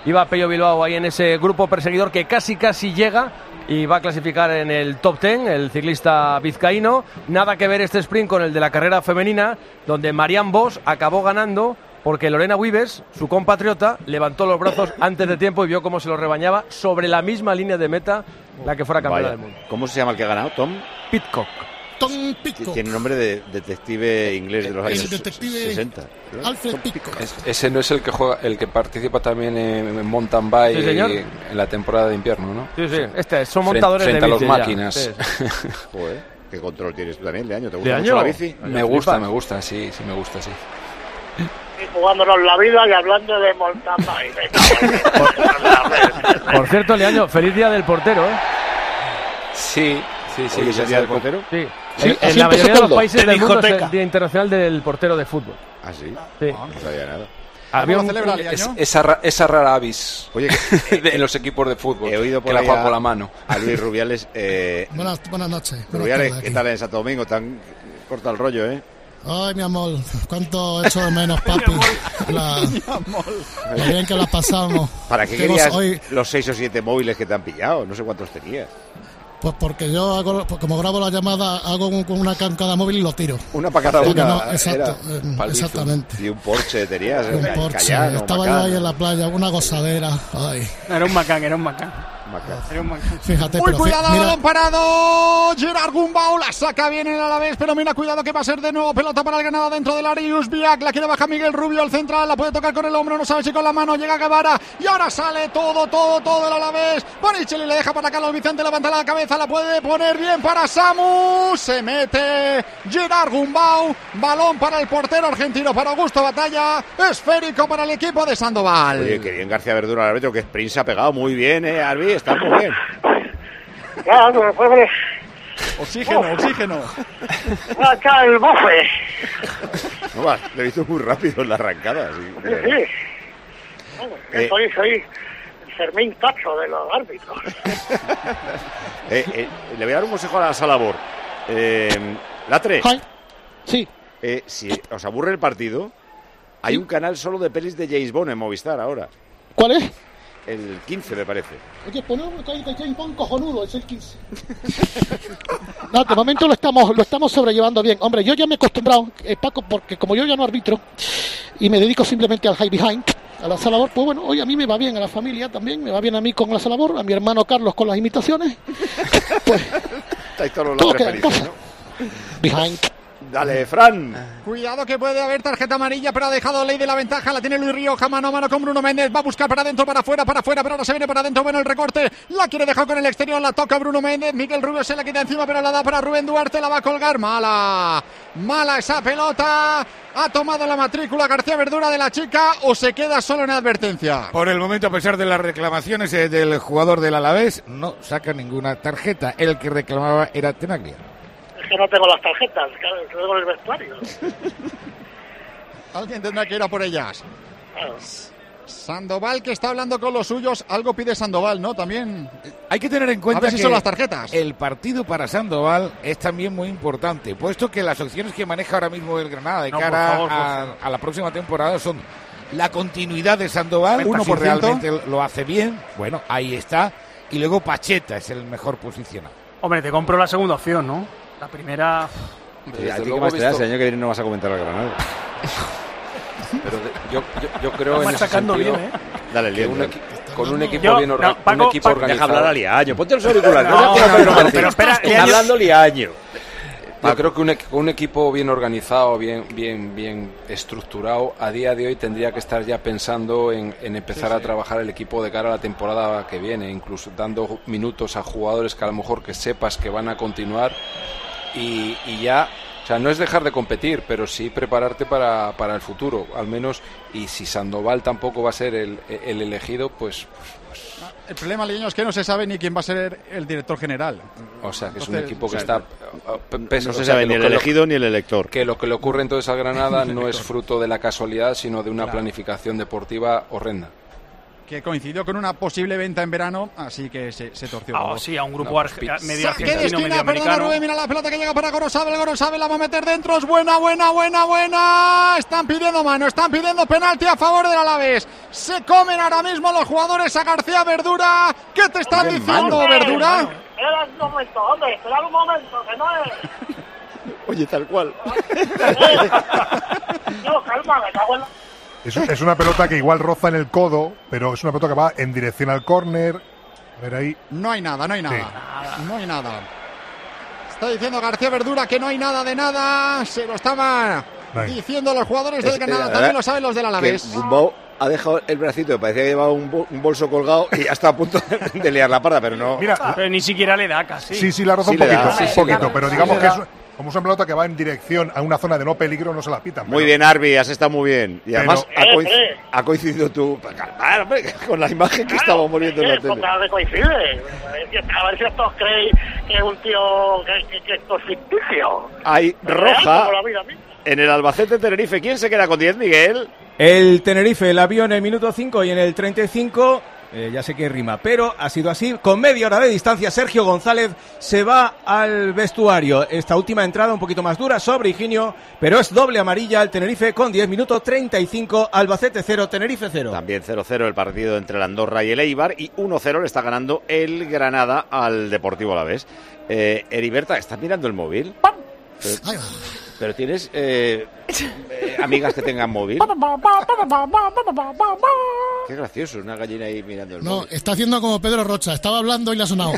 Iba Pello Bilbao ahí en ese grupo perseguidor que casi llega y va a clasificar en el top 10, el ciclista vizcaíno. Nada que ver este sprint con el de la carrera femenina, donde Marianne Vos acabó ganando porque Lorena Wiebes, su compatriota, levantó los brazos antes de tiempo y vio cómo se los rebañaba sobre la misma línea de meta la que fuera campeona del mundo. ¿Cómo se llama el que ha ganado? ¿Tom? Pitcock. Tom Pitcock. Tiene nombre de detective inglés de los años 60. Alfred Pitcock. Ese no es el que juega, el que participa también en mountain bike, sí, señor, en la temporada de invierno, ¿no? Sí. Son montadores frente de a bici. Las máquinas. Sí. Joder, ¿qué control tienes tú también, Leaño? ¿Te gusta Leaño, mucho la bici? Me gusta, sí, me gusta, sí. Y jugándonos la vida y hablando de mountain bike. Por cierto, Leaño, feliz día del portero, ¿eh? Sí. ¿Hoy es el día del portero? Sí. Sí, En la mayoría de los países de del mundo es discoteca. el Día Internacional del Portero de Fútbol. ¿Ah, sí? Sí. No sabía nada. Había ¿Cómo lo celebra, Leaño? Esa rara avis Oye, en los equipos de fútbol, he oído que por la ahí juega con la mano. a Luis Rubiales. Buenas noches. Rubiales, ¿qué tal en Santo Domingo? Tan corta el rollo, ¿eh? Ay, mi amor, cuánto echo de menos, papi. Lo bien que la pasamos. ¿Para qué Tenemos querías hoy- los 6 o 7 móviles que te han pillado? No sé cuántos tenías. Pues porque yo hago, como grabo la llamada, hago con una cada móvil y lo tiro. Una para cada O sea que una. no, exacto, Era exactamente. Y un Porsche tenías. Un Porsche. Cayano, Estaba Macan. yo ahí en la playa, una gozadera. Ay, Era un Macan. Era un Macan. fíjate, Muy pero cuidado, mira, balón parado. Gerard Gumbau la saca bien en el Alavés, pero mira, cuidado que va a ser de nuevo pelota para el Granada dentro del área. Uzbiak la quiere bajar Miguel Rubio al central, la puede tocar con el hombro, no sabe si con la mano. Llega Guevara y ahora sale todo el Alavés. Bonicelli le deja para Carlos Vicente, levanta la cabeza, la puede poner bien para Samu. Se mete Gerard Gumbau, balón para el portero argentino, para Augusto Batalla, esférico para el equipo de Sandoval. Oye, qué bien García Verdura al árbitro, que sprint se ha pegado muy bien, Arbi, está muy bien. Claro, después de... Oxígeno. Acá el bofe. No va, lo hizo muy rápido en la arrancada. Sí. Sí. Soy el Fermín Cacho de los árbitros. Le voy a dar un consejo a la Salabor. Latre. Sí. Si os aburre el partido, hay un canal solo de pelis de James Bond en Movistar ahora. ¿Cuál es? El 15, me parece. Oye, ponemos el de James Bond cojonudo, es el 15. No, de momento lo estamos sobrellevando bien. Hombre, yo ya me he acostumbrado, Paco, porque como yo ya no arbitro y me dedico simplemente al high behind, a la Salabor, pues bueno, hoy a mí me va bien, a la familia también, me va bien a mí con la Salabor, a mi hermano Carlos con las imitaciones. Pues, Estáis todos los todo latres queda en felices, casa. ¿no? Behind. Dale, Fran. Cuidado que puede haber tarjeta amarilla, pero ha dejado ley de la ventaja. La tiene Luis Rioja, mano a mano con Bruno Méndez. Va a buscar para adentro, para afuera, pero ahora se viene para adentro. Bueno, el recorte. La quiere dejar con el exterior, la toca Bruno Méndez. Miguel Rubio se la quita encima, pero la da para Rubén Duarte. La va a colgar. Mala esa pelota. Ha tomado la matrícula García Verdura de la chica o se queda solo en advertencia. Por el momento, a pesar de las reclamaciones del jugador del Alavés, no saca ninguna tarjeta. El que reclamaba era Tenaglia. Es que no tengo las tarjetas, claro, tengo el vestuario. Alguien tendrá que ir a por ellas. Claro. Sandoval que está hablando con los suyos. Algo pide Sandoval, ¿no? También. Hay que tener en cuenta A ver si que son las tarjetas. el partido para Sandoval es también muy importante, puesto que las opciones que maneja ahora mismo el Granada de cara por favor. a la próxima temporada son la continuidad de Sandoval, 1%. si realmente lo hace bien, bueno, ahí está, y luego Pacheta es el mejor posicionado. Hombre, te compro la segunda opción, ¿no? La primera... ¿A ti qué más te da? El año que viene no vas a comentar al Granada. Pero yo creo en ese sacando sentido bien, Dale, que Liendo. con un equipo Yo- bien no, organizado. Paco, Un equipo Paco, Deja organizado. hablar a Liaño. Ponte los auriculares. No, No, no, Pedro no, Martín. pero espera, Está Liaño- hablando Liaño. Yo creo que un equipo bien organizado, bien estructurado, a día de hoy tendría que estar ya pensando en empezar a trabajar el equipo de cara a la temporada que viene, incluso dando minutos a jugadores que a lo mejor que sepas que van a continuar y ya, o sea, no es dejar de competir, pero sí prepararte para el futuro, al menos, y si Sandoval tampoco va a ser el elegido, pues El problema, Leño, es que no se sabe ni quién va a ser el director general. o sea, que es un Entonces, equipo que o sea, está... No se sabe ni el elegido ni el elector. Que lo que le ocurre entonces al Granada no es fruto de la casualidad, sino de una planificación deportiva horrenda. que coincidió con una posible venta en verano, así que se torció. Sí, a un grupo medio Saque de argentino, esquina, medio americano. Rubén, mira la pelota que llega para Gorosabel, la va a meter dentro, es buena. Están pidiendo mano, están pidiendo penalti a favor del Alavés. Se comen ahora mismo los jugadores a García Verdura. ¿Qué te están diciendo, Verdura? Espera un momento, hombre, espera un momento, que no es... Oye, tal cual. No, calma, me cago en la... Es una pelota que igual roza en el codo, pero es una pelota que va en dirección al córner. A ver ahí. No hay nada. Sí. No hay nada. Está diciendo García Verdura que no hay nada de nada. Se lo estaban diciendo los jugadores del Granada. También lo saben los del Alavés. Gumbau ha dejado el bracito, parecía que llevaba un bolso colgado y ya está a punto de liar la parda, pero no. Mira, pero ni siquiera le da casi. Sí, la roza un poquito, pero digamos que es como es una pelota que va en dirección a una zona de no peligro, no se la pitan. Muy bien, Arbi, has estado muy bien. Y además ha coincidido tú, hombre, con la imagen que estábamos poniendo en la tele. Claro que coincide. A ver si estos creéis que es un tío que esto es ficticio. Hay roja Como la vida misma. en el Albacete Tenerife. ¿Quién se queda con 10, Miguel? El Tenerife la vio en el minuto 5 y en el 35, ya sé que rima, pero ha sido así. Con media hora de distancia, Sergio González se va al vestuario. Esta última entrada un poquito más dura sobre Higinio, pero es doble amarilla al Tenerife con 10 minutos 35, Albacete 0, Tenerife 0. También 0-0 el partido entre el Andorra y el Eibar y 1-0 le está ganando el Granada al Deportivo Alavés. Heriberta, ¿estás mirando el móvil? Pero tienes amigas que tengan móvil. Qué gracioso, una gallina ahí mirando el móvil. No, está haciendo como Pedro Rocha, estaba hablando y le ha sonado.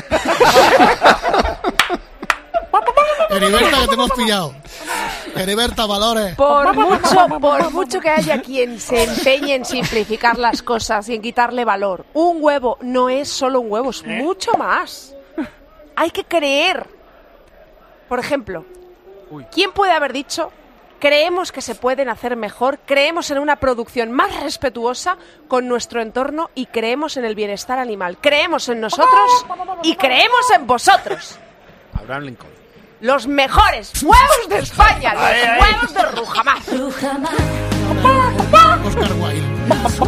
Heriberta, que te hemos pillado. Heriberta, valores. Por mucho que haya quien se empeñe en simplificar las cosas y en quitarle valor, un huevo no es solo un huevo, es mucho más. Hay que creer. Por ejemplo, ¿quién puede haber dicho: creemos que se pueden hacer mejor, creemos en una producción más respetuosa con nuestro entorno y creemos en el bienestar animal? Creemos en nosotros y creemos en vosotros. Abraham Lincoln. Los mejores huevos de España, los huevos de Rujamar. Oscar Wilde.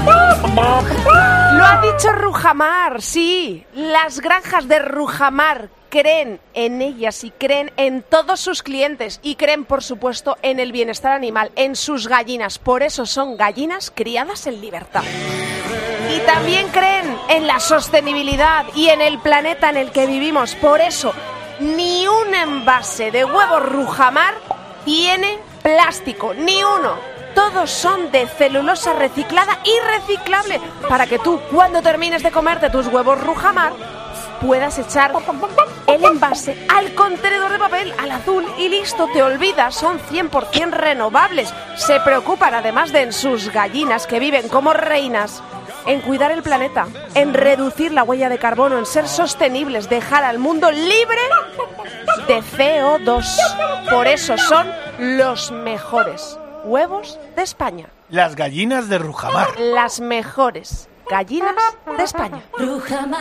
Lo ha dicho Rujamar, sí. Las granjas de Rujamar creen en ellas y creen en todos sus clientes y creen, por supuesto, en el bienestar animal, en sus gallinas. Por eso son gallinas criadas en libertad. Y también creen en la sostenibilidad y en el planeta en el que vivimos. Por eso, ni un envase de huevos Rujamar tiene plástico, ni uno. Todos son de celulosa reciclada y reciclable, para que tú, cuando termines de comerte tus huevos Rujamar, puedas echar el envase al contenedor de papel, al azul, y listo, te olvidas. Son 100% renovables. Se preocupan, además de en sus gallinas, que viven como reinas, en cuidar el planeta, en reducir la huella de carbono, en ser sostenibles, dejar al mundo libre de CO2. Por eso son los mejores huevos de España. Las gallinas de Rujamar. Las mejores gallinas de España. Rujamar.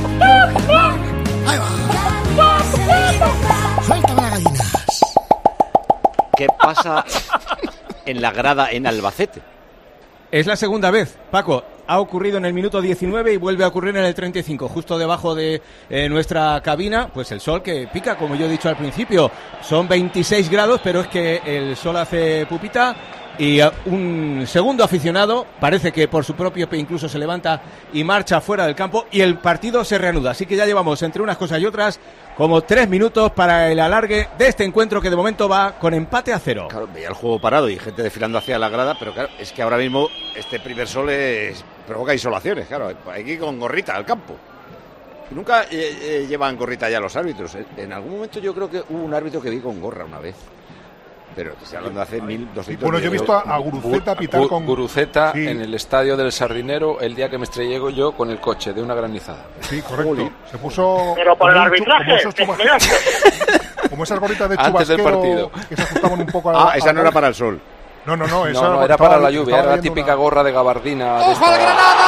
Suéltame las gallinas. ¿Qué pasa en la grada en Albacete? Es la segunda vez, Paco. Ha ocurrido en el minuto 19 y vuelve a ocurrir en el 35, justo debajo de nuestra cabina. Pues el sol que pica, como yo he dicho al principio. Son 26 grados, pero es que el sol hace pupita. Y un segundo aficionado, parece que por su propio pie incluso se levanta y marcha fuera del campo, y el partido se reanuda. Así que ya llevamos, entre unas cosas y otras, como 3 minutos para el alargue de este encuentro, que de momento va con empate a 0. Claro, veía el juego parado y gente desfilando hacia la grada, pero claro, es que ahora mismo este primer sol provoca insolaciones, claro, hay que ir con gorrita al campo. Nunca llevan gorrita ya los árbitros. En algún momento yo creo que hubo un árbitro que vi con gorra una vez. Pero te estoy hablando de hace 1200. Bueno, yo he visto a Guruceta pitar con... Guruceta en el estadio del Sardinero el día que me estrellé yo con el coche de una granizada. Sí, correcto. Se puso... Pero por el arbitraje. Como esas gorritas de chubasquero antes del partido, que se ajustaban un poco a... esa no era para el sol. No, esa era para la lluvia, era la típica gorra de gabardina. ¡Ojo al Granada!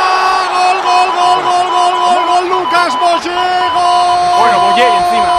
¡Gol! ¡Lucas Bollego! Bueno, Bollego encima.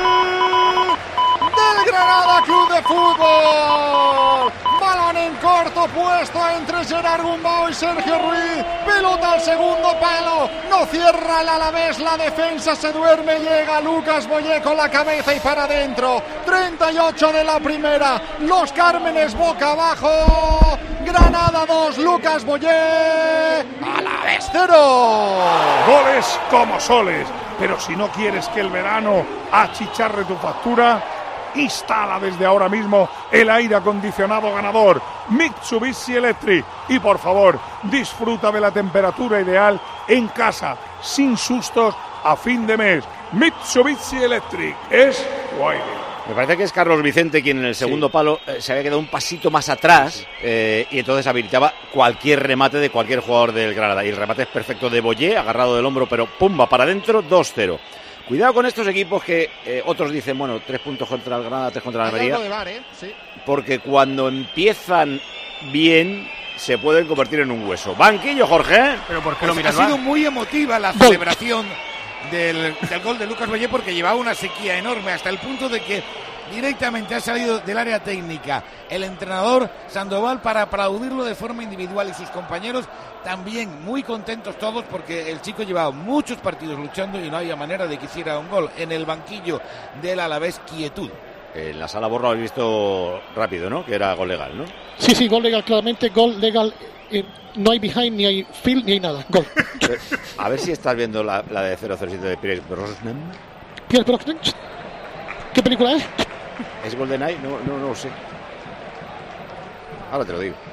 Club de Fútbol. Balón en corto puesto entre Gerard Gumbau y Sergio Ruiz. Pelota al segundo palo. No cierra el Alavés la defensa. Se duerme. Llega Lucas Boyé con la cabeza y para adentro. 38 de la primera. Los Cármenes boca abajo. Granada 2. Lucas Boyé. Alavés 0. Goles como soles. Pero si no quieres que el verano achicharre tu factura, instala desde ahora mismo el aire acondicionado ganador Mitsubishi Electric y por favor disfruta de la temperatura ideal en casa sin sustos a fin de mes. Mitsubishi Electric es guay. Me parece que es Carlos Vicente quien en el segundo palo se había quedado un pasito más atrás y entonces habilitaba cualquier remate de cualquier jugador del Granada. Y el remate es perfecto de Boyé, agarrado del hombro, pero pumba para adentro, 2-0. Cuidado con estos equipos que otros dicen, bueno, 3 puntos contra el Granada, 3 contra el Almería. Sí. Porque cuando empiezan bien se pueden convertir en un hueso. Banquillo, Jorge. Pero ¿por qué Pues ha sido muy emotiva la celebración del gol de Lucas Boyé porque llevaba una sequía enorme hasta el punto de que directamente ha salido del área técnica el entrenador Sandoval para aplaudirlo de forma individual y sus compañeros también muy contentos todos porque el chico llevaba muchos partidos luchando y no había manera de que hiciera un gol. En el banquillo del Alavés, quietud. En la sala Borra lo habéis visto rápido, ¿no? Que era gol legal, ¿no? Sí, gol legal, claramente, gol legal. No hay behind, ni hay field, ni hay nada. Gol. A ver si estás viendo la de 007 de Pierce Brosnan. Pierce Brosnan. ¿Qué película es? ¿Es GoldenEye? No lo sé. Ahora te lo digo.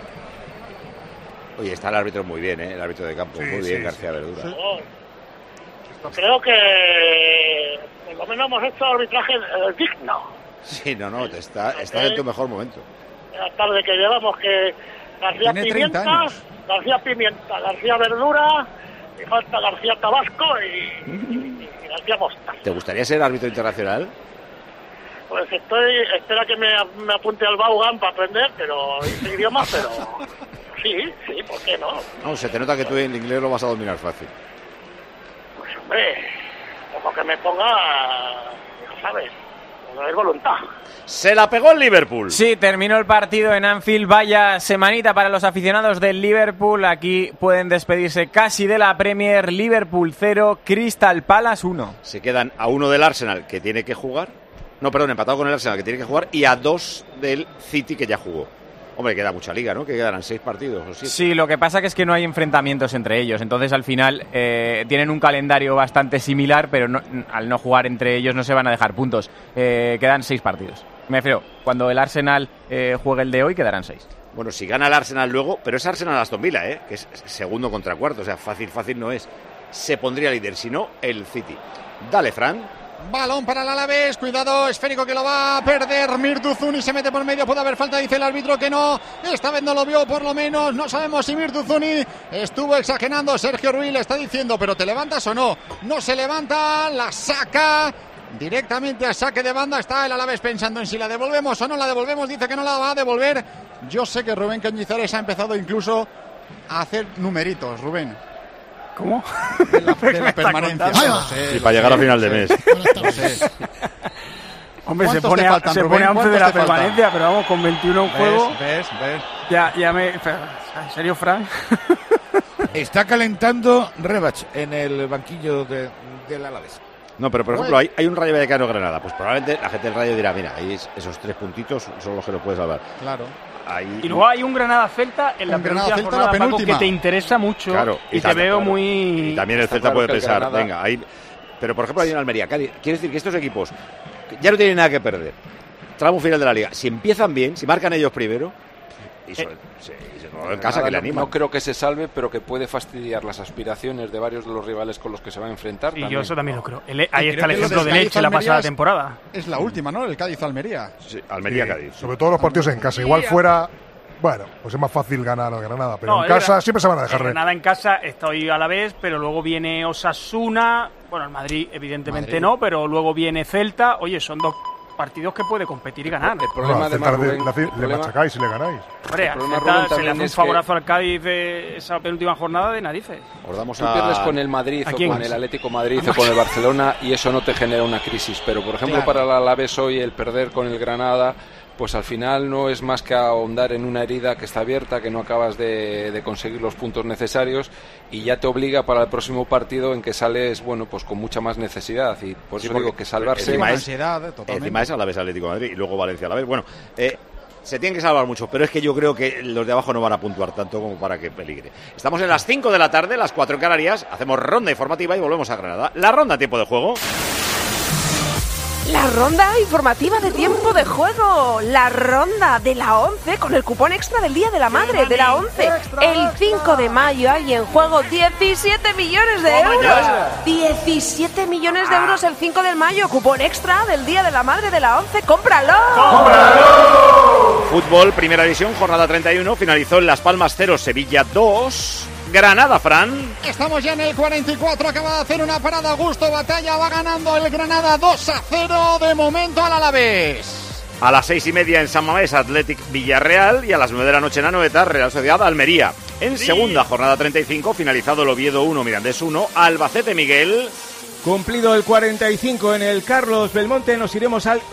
Oye, está el árbitro muy bien, ¿eh? El árbitro de campo. Muy bien, García Verdura. Sí. Creo que por lo menos hemos hecho arbitraje digno. Sí, no, estás en tu mejor momento. La tarde que llevamos que García Pimienta, García Verdura, y falta García Tabasco y García Mosta. ¿Te gustaría ser árbitro internacional? Pues espera que me apunte al Vaughan para aprender, pero ese idioma, pero sí, ¿por qué no? No, se te nota que tú en inglés lo vas a dominar fácil. Pues hombre, como que me ponga, ya sabes, no es voluntad. Se la pegó el Liverpool. Sí, terminó el partido en Anfield. Vaya semanita para los aficionados del Liverpool. Aquí pueden despedirse casi de la Premier. Liverpool 0, Crystal Palace 1. Se quedan a 1 del Arsenal, que tiene que jugar. No, perdón, empatado con el Arsenal, que tiene que jugar. Y a 2 del City, que ya jugó. Hombre, queda mucha liga, ¿no? Que quedarán 6 partidos o 7. Sí, lo que pasa que es que no hay enfrentamientos entre ellos. Entonces, al final, tienen un calendario bastante similar, pero al no jugar entre ellos no se van a dejar puntos. Quedan 6 partidos. Me refiero, cuando el Arsenal juegue el de hoy, quedarán 6. Bueno, si gana el Arsenal luego, pero es Arsenal-Aston Villa, que es segundo contra cuarto, o sea, fácil no es. Se pondría líder, si no, el City. Dale, Fran. Balón para el Alavés, cuidado, esférico que lo va a perder Mirduzuni, se mete por medio, puede haber falta, dice el árbitro que no, esta vez no lo vio por lo menos, no sabemos si Mirduzuni estuvo exagerando, Sergio Ruiz le está diciendo, pero ¿te levantas o no? No se levanta, la saca directamente a saque de banda, está el Alavés pensando en si la devolvemos o no la devolvemos, dice que no la va a devolver. Yo sé que Rubén Cañizares ha empezado incluso a hacer numeritos, Rubén. ¿Cómo? De la permanencia. Y para llegar a final de mes. Hombre, se pone a 11 de la permanencia, pero vamos, con 21 en juego. ¿Ves? Ya me... ¿En serio, Fran? Está calentando Rebach en el banquillo del Alavés. No, pero por ejemplo, hay un Rayo Vallecano Granada. Pues probablemente la gente del Rayo dirá, mira, ahí esos 3 puntitos son los que nos puedes salvar. Claro. Ahí... Y luego hay un Granada-Celta en la penúltima jornada, Paco, que te interesa mucho, claro, y te veo muy... Y también el Celta puede pensar, Granada... venga, ahí... Pero por ejemplo hay en Almería, Cádiz. Quiere decir que estos equipos ya no tienen nada que perder. Tramo final de la Liga. Si empiezan bien, si marcan ellos primero, y en casa que le animan. No creo que se salve, pero que puede fastidiar las aspiraciones de varios de los rivales con los que se va a enfrentar. Y yo eso también lo creo. Ahí está el ejemplo de Leche la pasada temporada. Es la última, ¿no? El Cádiz-Almería. Sí, Almería-Cádiz. Sobre todo los partidos en casa. Igual fuera... Bueno, pues es más fácil ganar al Granada, pero en casa siempre se van a dejar. Granada en casa está hoy a la vez, pero luego viene Osasuna, bueno, el Madrid evidentemente no, pero luego viene Celta. Oye, son 2 partidos que puede competir y ganar. El problema de le machacáis y le ganáis. Hombre, se le hace un favorazo al Cádiz de esa penúltima jornada de narices. Tú pierdes con el Madrid o con el Atlético Madrid o con el Barcelona y eso no te genera una crisis, pero por ejemplo para el Alavés hoy el perder con el Granada pues al final no es más que ahondar en una herida que está abierta, que no acabas de conseguir los puntos necesarios, y ya te obliga para el próximo partido en que sales, bueno, pues con mucha más necesidad, y por eso digo que salvarse... Encima es Alavés Atlético de Madrid y luego Valencia Alavés. Bueno, se tienen que salvar mucho, pero es que yo creo que los de abajo no van a puntuar tanto como para que peligre. Estamos en las 5 de la tarde, las 4 en Canarias, hacemos ronda informativa y volvemos a Granada. La ronda tiempo de juego. La ronda informativa de tiempo de juego. La ronda de la 11 con el cupón extra del Día de la Madre de la 11. El 5 de mayo hay en juego 17 millones de euros. 17 millones de euros el 5 de mayo. Cupón extra del Día de la Madre de la 11. ¡Cómpralo! Fútbol, primera división, jornada 31. Finalizó en Las Palmas 0, Sevilla 2. Granada, Fran. Estamos ya en el 44, acaba de hacer una parada Augusto Batalla, va ganando el Granada 2-0 de momento al Alavés. A las 6:30 en San Mamés, Athletic Villarreal, y a las 9 de la noche en Anoeta, Real Sociedad Almería. En segunda jornada 35, finalizado el Oviedo 1, Mirandés 1, Albacete Miguel. Cumplido el 45 en el Carlos Belmonte, nos iremos al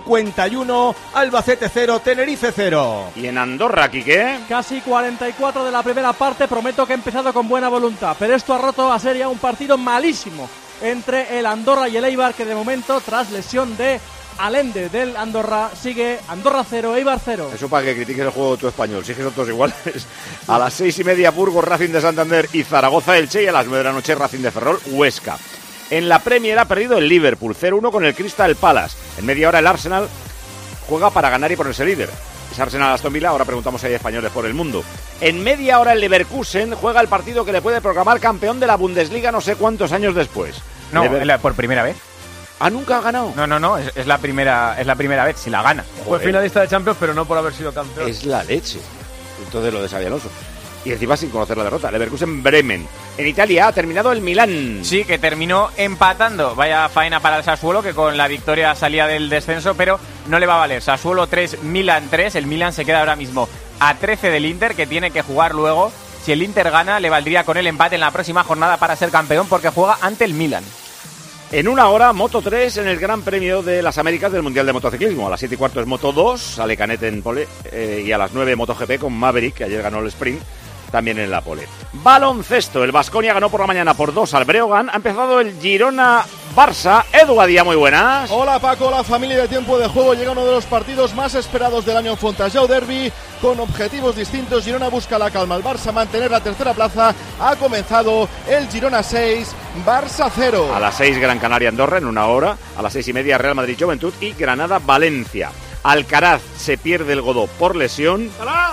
51, Albacete 0, Tenerife 0. Y en Andorra, Quique. Casi 44 de la primera parte, prometo que he empezado con buena voluntad, pero esto ha roto a ser ya un partido malísimo entre el Andorra y el Eibar, que de momento, tras lesión de Allende del Andorra, sigue Andorra 0, Eibar 0. Eso para que critiques el juego de tu español, si es que son todos iguales. A las 6:30, Burgos, Racing de Santander y Zaragoza, Elche, y a las 9 de la noche, Racing de Ferrol, Huesca. En la Premier ha perdido el Liverpool, 0-1 con el Crystal Palace. En media hora el Arsenal juega para ganar y ponerse líder. Es Arsenal-Aston Villa, ahora preguntamos si hay españoles por el mundo. En media hora el Leverkusen juega el partido que le puede proclamar campeón de la Bundesliga no sé cuántos años después. No, por primera vez. ¿Ah, nunca ha ganado? No, es la primera vez, si la gana. Fue finalista de Champions, pero no por haber sido campeón. Es la leche. Entonces lo de Xabi Alonso. Y encima sin conocer la derrota. Leverkusen-Bremen. En Italia ha terminado el Milán. Sí, que terminó empatando. Vaya faena para el Sassuolo, que con la victoria salía del descenso, pero no le va a valer. Sassuolo 3, Milán 3. El Milán se queda ahora mismo a 13 del Inter, que tiene que jugar luego. Si el Inter gana, le valdría con el empate en la próxima jornada para ser campeón, porque juega ante el Milán. En una hora, Moto 3 en el Gran Premio de las Américas del Mundial de Motociclismo. A las 7:15 es Moto 2, sale Canet en pole, y a las 9 MotoGP con Maverick, que ayer ganó el sprint, también en la pole. Baloncesto, el Baskonia ganó por la mañana por 2 al Breogán. Ha empezado el Girona-Barça. Edu Badía, muy buenas. Hola Paco, la familia de tiempo de juego llega a uno de los partidos más esperados del año, Fontajau Derby, con objetivos distintos. Girona busca la calma, el Barça mantener la tercera plaza. Ha comenzado el Girona 6, Barça 0. A las 6 Gran Canaria-Andorra en una hora. A las 6:30 Real Madrid-Juventud y Granada-Valencia. Alcaraz se pierde el Godó por lesión. ¡Hola!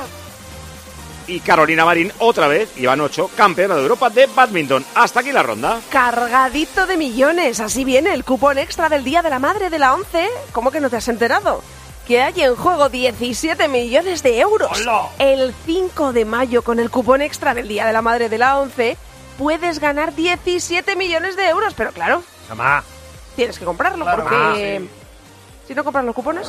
Y Carolina Marín, otra vez, llevan 8, campeona de Europa de badminton. Hasta aquí la ronda. Cargadito de millones, así viene el cupón extra del Día de la Madre de la 11. ¿Cómo que no te has enterado? Que hay en juego 17 millones de euros. ¡Hola! El 5 de mayo, con el cupón extra del Día de la Madre de la 11, puedes ganar 17 millones de euros. Pero claro, mamá, tienes que comprarlo, claro, porque sí. Si no compras los cupones...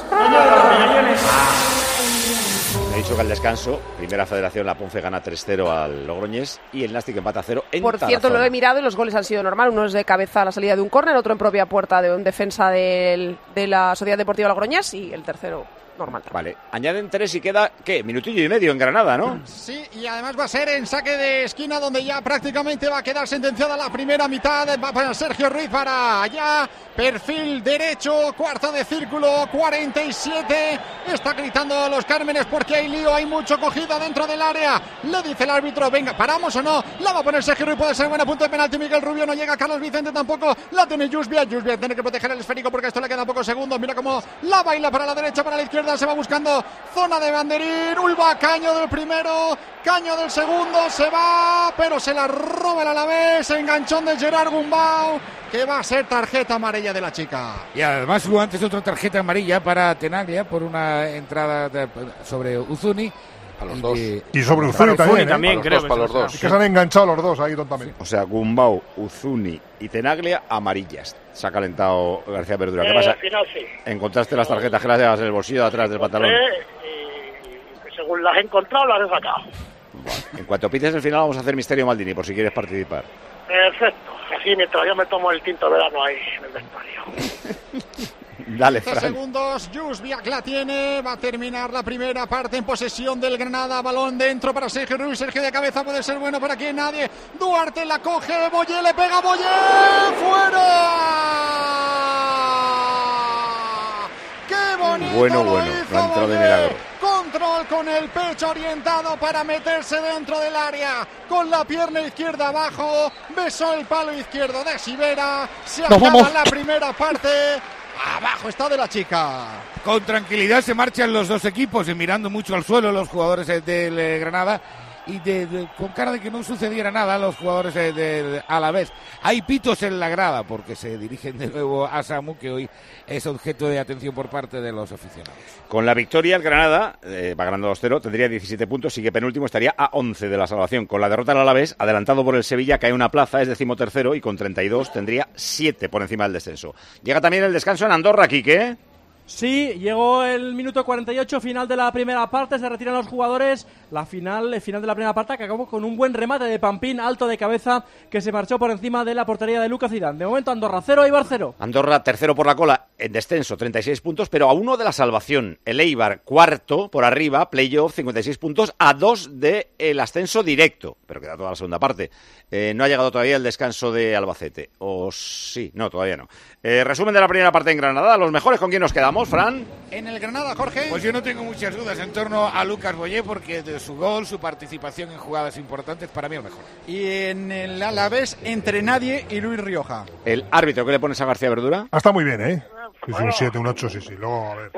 He dicho que al descanso, Primera Federación, la Ponce gana 3-0 al Logroñés y el Nastic empata 0 en Por cierto, lo he mirado y los goles han sido normal. Uno es de cabeza a la salida de un córner, otro en propia puerta de un defensa de la Sociedad Deportiva Logroñés y el tercero normal. Vale, añaden 3 y queda, ¿qué? Minutillo y medio en Granada, ¿no? Sí, y además va a ser en saque de esquina donde ya prácticamente va a quedar sentenciada la primera mitad. Va para Sergio Ruiz para allá, perfil derecho, cuarto de círculo, 47. Está gritando los Cármenes porque hay lío, hay mucho cogida dentro del área. Le dice el árbitro, venga, ¿paramos o no? La va a poner Sergio Ruiz, puede ser buena punto de penalti. Miguel Rubio no llega, Carlos Vicente tampoco. La tiene Jusbia tiene que proteger el esférico porque esto le queda pocos segundos. Mira cómo la baila para la derecha, para la izquierda. Se va buscando zona de banderín. Ulva, caño del primero, caño del segundo. Se va, pero se la roba el Alavés. Enganchón de Gerard Gumbau, que va a ser tarjeta amarilla de la chica. Y además hubo antes otra tarjeta amarilla para Tenaglia por una entrada sobre Uzuni. A los dos. Y sobre Uzuni también, creo. Para los dos. Es que se han enganchado los dos ahí tontamente. O sea, Gumbau, Uzuni y Tenaglia amarillas. Se ha calentado García Verdura. ¿Qué pasa? Al final sí. ¿Encontraste las tarjetas que las llevas en el bolsillo de atrás del pantalón? Y según las he encontrado, las he sacado. Bueno, en cuanto pites el final vamos a hacer Misterio Maldini, por si quieres participar. Perfecto. Así mientras yo me tomo el tinto verano ahí en el vestuario. Dale, 15 Fran. segundos, Jusbiak la tiene, va a terminar la primera parte en posesión del Granada, balón dentro para Sergio Ruiz, Sergio de cabeza puede ser bueno para quien nadie, Duarte la coge, Boyé le pega, Boyé, ¡fuera! ¡Qué bonito! Bueno, lo no hizo ha entrado de Boyé! milagro. Control con el pecho orientado para meterse dentro del área, con la pierna izquierda abajo, besó el palo izquierdo de Sivera, se acaba la primera parte. Abajo está de la chica. Con tranquilidad se marchan los dos equipos y mirando mucho al suelo los jugadores del Granada y con cara de que no sucediera nada los jugadores del Alavés. Hay pitos en la grada porque se dirigen de nuevo a Samu, que hoy es objeto de atención por parte de los aficionados. Con la victoria el Granada va ganando 2-0, tendría 17 puntos, sigue penúltimo, estaría a 11 de la salvación. Con la derrota al Alavés, adelantado por el Sevilla, cae una plaza, es 13º y con 32 tendría 7 por encima del descenso. Llega también el descanso en Andorra, Quique. Sí, llegó el minuto 48, final de la primera parte, se retiran los jugadores. El final de la primera parte que acabó con un buen remate de Pampín, alto de cabeza, que se marchó por encima de la portería de Lucas Zidane. De momento Andorra 0, Eibar 0. Andorra tercero por la cola, en descenso, 36 puntos, pero a 1 de la salvación. El Eibar cuarto por arriba, playoff, 56 puntos, a 2 del ascenso directo, pero queda toda la segunda parte. No ha llegado todavía el descanso de Albacete. ¿O sí? No, todavía no. Resumen de la primera parte en Granada. Los mejores, ¿con quién nos quedamos, Fran? En el Granada, Jorge. Pues yo no tengo muchas dudas en torno a Lucas Boyé, porque de su gol, su participación en jugadas importantes, para mí el mejor. Y en el Alavés, entre Nadie y Luis Rioja. ¿El árbitro qué le pones a García Verdura? Está muy bien, ¿eh? Dice un 7, un 8, sí. Luego, a ver.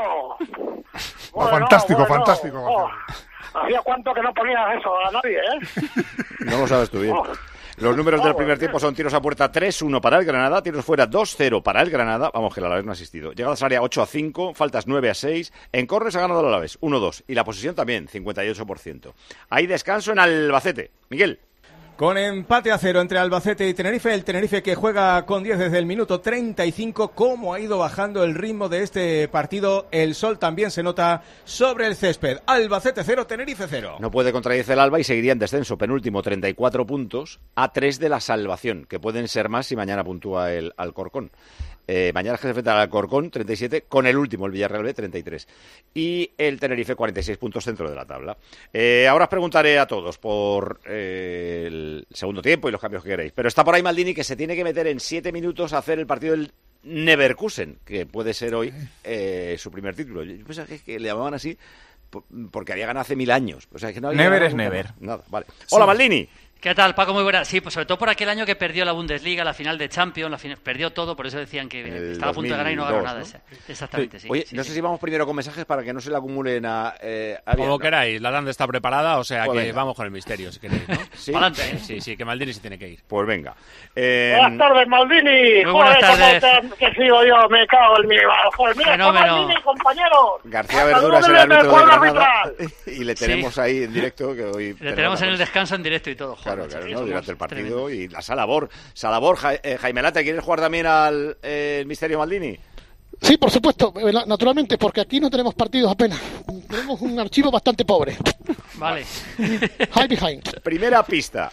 Bueno, fantástico. ¿Hacía cuánto que no ponías eso a nadie, No lo sabes tú bien. Los números del primer tiempo son tiros a puerta 3-1 para el Granada, tiros fuera 2-0 para el Granada, vamos que el Alavés no ha asistido. Llegadas al área 8-5, faltas 9-6, en córners ha ganado el Alavés 1-2 y la posesión también 58%. Hay descanso en Albacete. Miguel. Con empate a 0 entre Albacete y Tenerife, el Tenerife que juega con 10 desde el minuto 35, cómo ha ido bajando el ritmo de este partido, el sol también se nota sobre el césped. Albacete 0, Tenerife 0. No puede contradecir el Alba y seguiría en descenso, penúltimo, 34 puntos, a 3 de la salvación, que pueden ser más si mañana puntúa el Alcorcón. Mañana se enfrenta al Alcorcón, 37, con el último, el Villarreal B, 33. Y el Tenerife, 46 puntos centro de la tabla. Ahora os preguntaré a todos por el segundo tiempo y los cambios que queréis. Pero está por ahí Maldini, que se tiene que meter en 7 minutos a hacer el partido del Neverkusen, que puede ser hoy su primer título. Yo pensaba que le llamaban así porque había ganado hace 1000 años. O sea, que no había Never ganado es nunca never. más. Nada, vale. Hola, Maldini. ¿Qué tal, Paco? Muy buena. Sí, pues sobre todo por aquel año que perdió la Bundesliga, la final de Champions, perdió todo, por eso decían que estaba a punto de ganar y no ganó nada. ¿No? Exactamente, sí. Oye, no sé si vamos primero con mensajes para que no se le acumulen a como queráis, la tanda está preparada, o sea pues que venga. Vamos con el misterio, si queréis, ¿no? ¿Sí? Sí, que Maldini se tiene que ir. Pues venga. Buenas tardes, Maldini. Muy buenas tardes. Que sigo yo, me cago en mi... Joder, mira, está Maldini, compañero. García Verdura será el árbitro de Granada y le tenemos ahí en directo. Que hoy le tenemos en el descanso en directo y todo. Joder, claro, ¿no? Durante el partido tremendo. Y la Salabor, Jaime Lata, ¿quieres jugar también al Misterio Maldini? Sí, por supuesto, naturalmente, porque aquí no tenemos partidos apenas. Tenemos un archivo bastante pobre. Vale. High behind. Primera pista.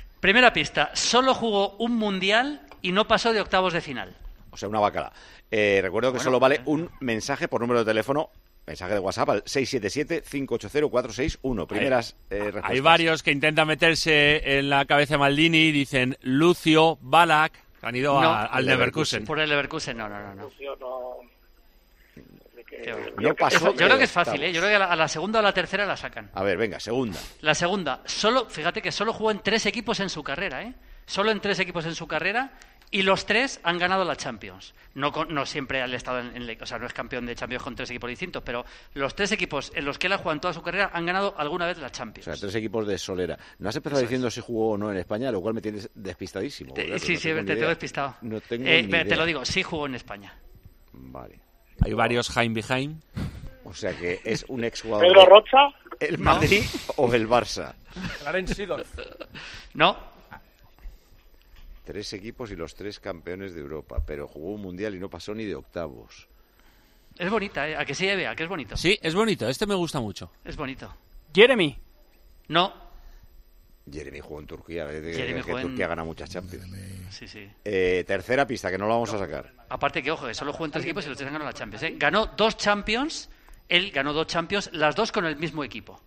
Solo jugó un mundial y no pasó de octavos de final. O sea, una bacala. Recuerdo que solo vale un mensaje por número de teléfono. Mensaje de WhatsApp al 677-580-461. Primeras respuestas. Hay varios que intentan meterse en la cabeza de Maldini y dicen Lucio, Balak, han ido al Leverkusen. Por el Leverkusen, no. No pasó. Yo creo que es fácil, ¿eh? Yo creo que a la segunda o la tercera la sacan. A ver, venga, segunda. La segunda, fíjate que solo jugó en 3 equipos en su carrera, ¿eh? Solo en 3 equipos en su carrera. Y los 3 han ganado la Champions. No siempre han estado o sea, no es campeón de Champions con 3 equipos distintos, pero los 3 equipos en los que él ha jugado en toda su carrera han ganado alguna vez la Champions. O sea, 3 equipos de solera. No has empezado diciendo si jugó o no en España, lo cual me tienes despistadísimo. Sí, te tengo despistado. No tengo ni idea. Te lo digo, sí jugó en España. Vale. Hay varios Jaime behind. O sea que es un exjugador. ¿Pedro Rocha? ¿El Madrid o el Barça? Clarence Seedorf. No. 3 equipos y los 3 campeones de Europa, pero jugó un mundial y no pasó ni de octavos. Es bonita, ¿eh? ¿A que se lleve? ¿A que es bonito? Sí, es bonito. Este me gusta mucho. Es bonito. Jeremy. No. Jeremy jugó en Turquía. Turquía gana muchas Champions. Sí, sí. Tercera pista, que no la vamos a sacar. Aparte que, ojo, que solo jugó en 3 equipos y los 3 ganaron la Champions. Ganó 2 Champions, él ganó 2 Champions, las 2 con el mismo equipo.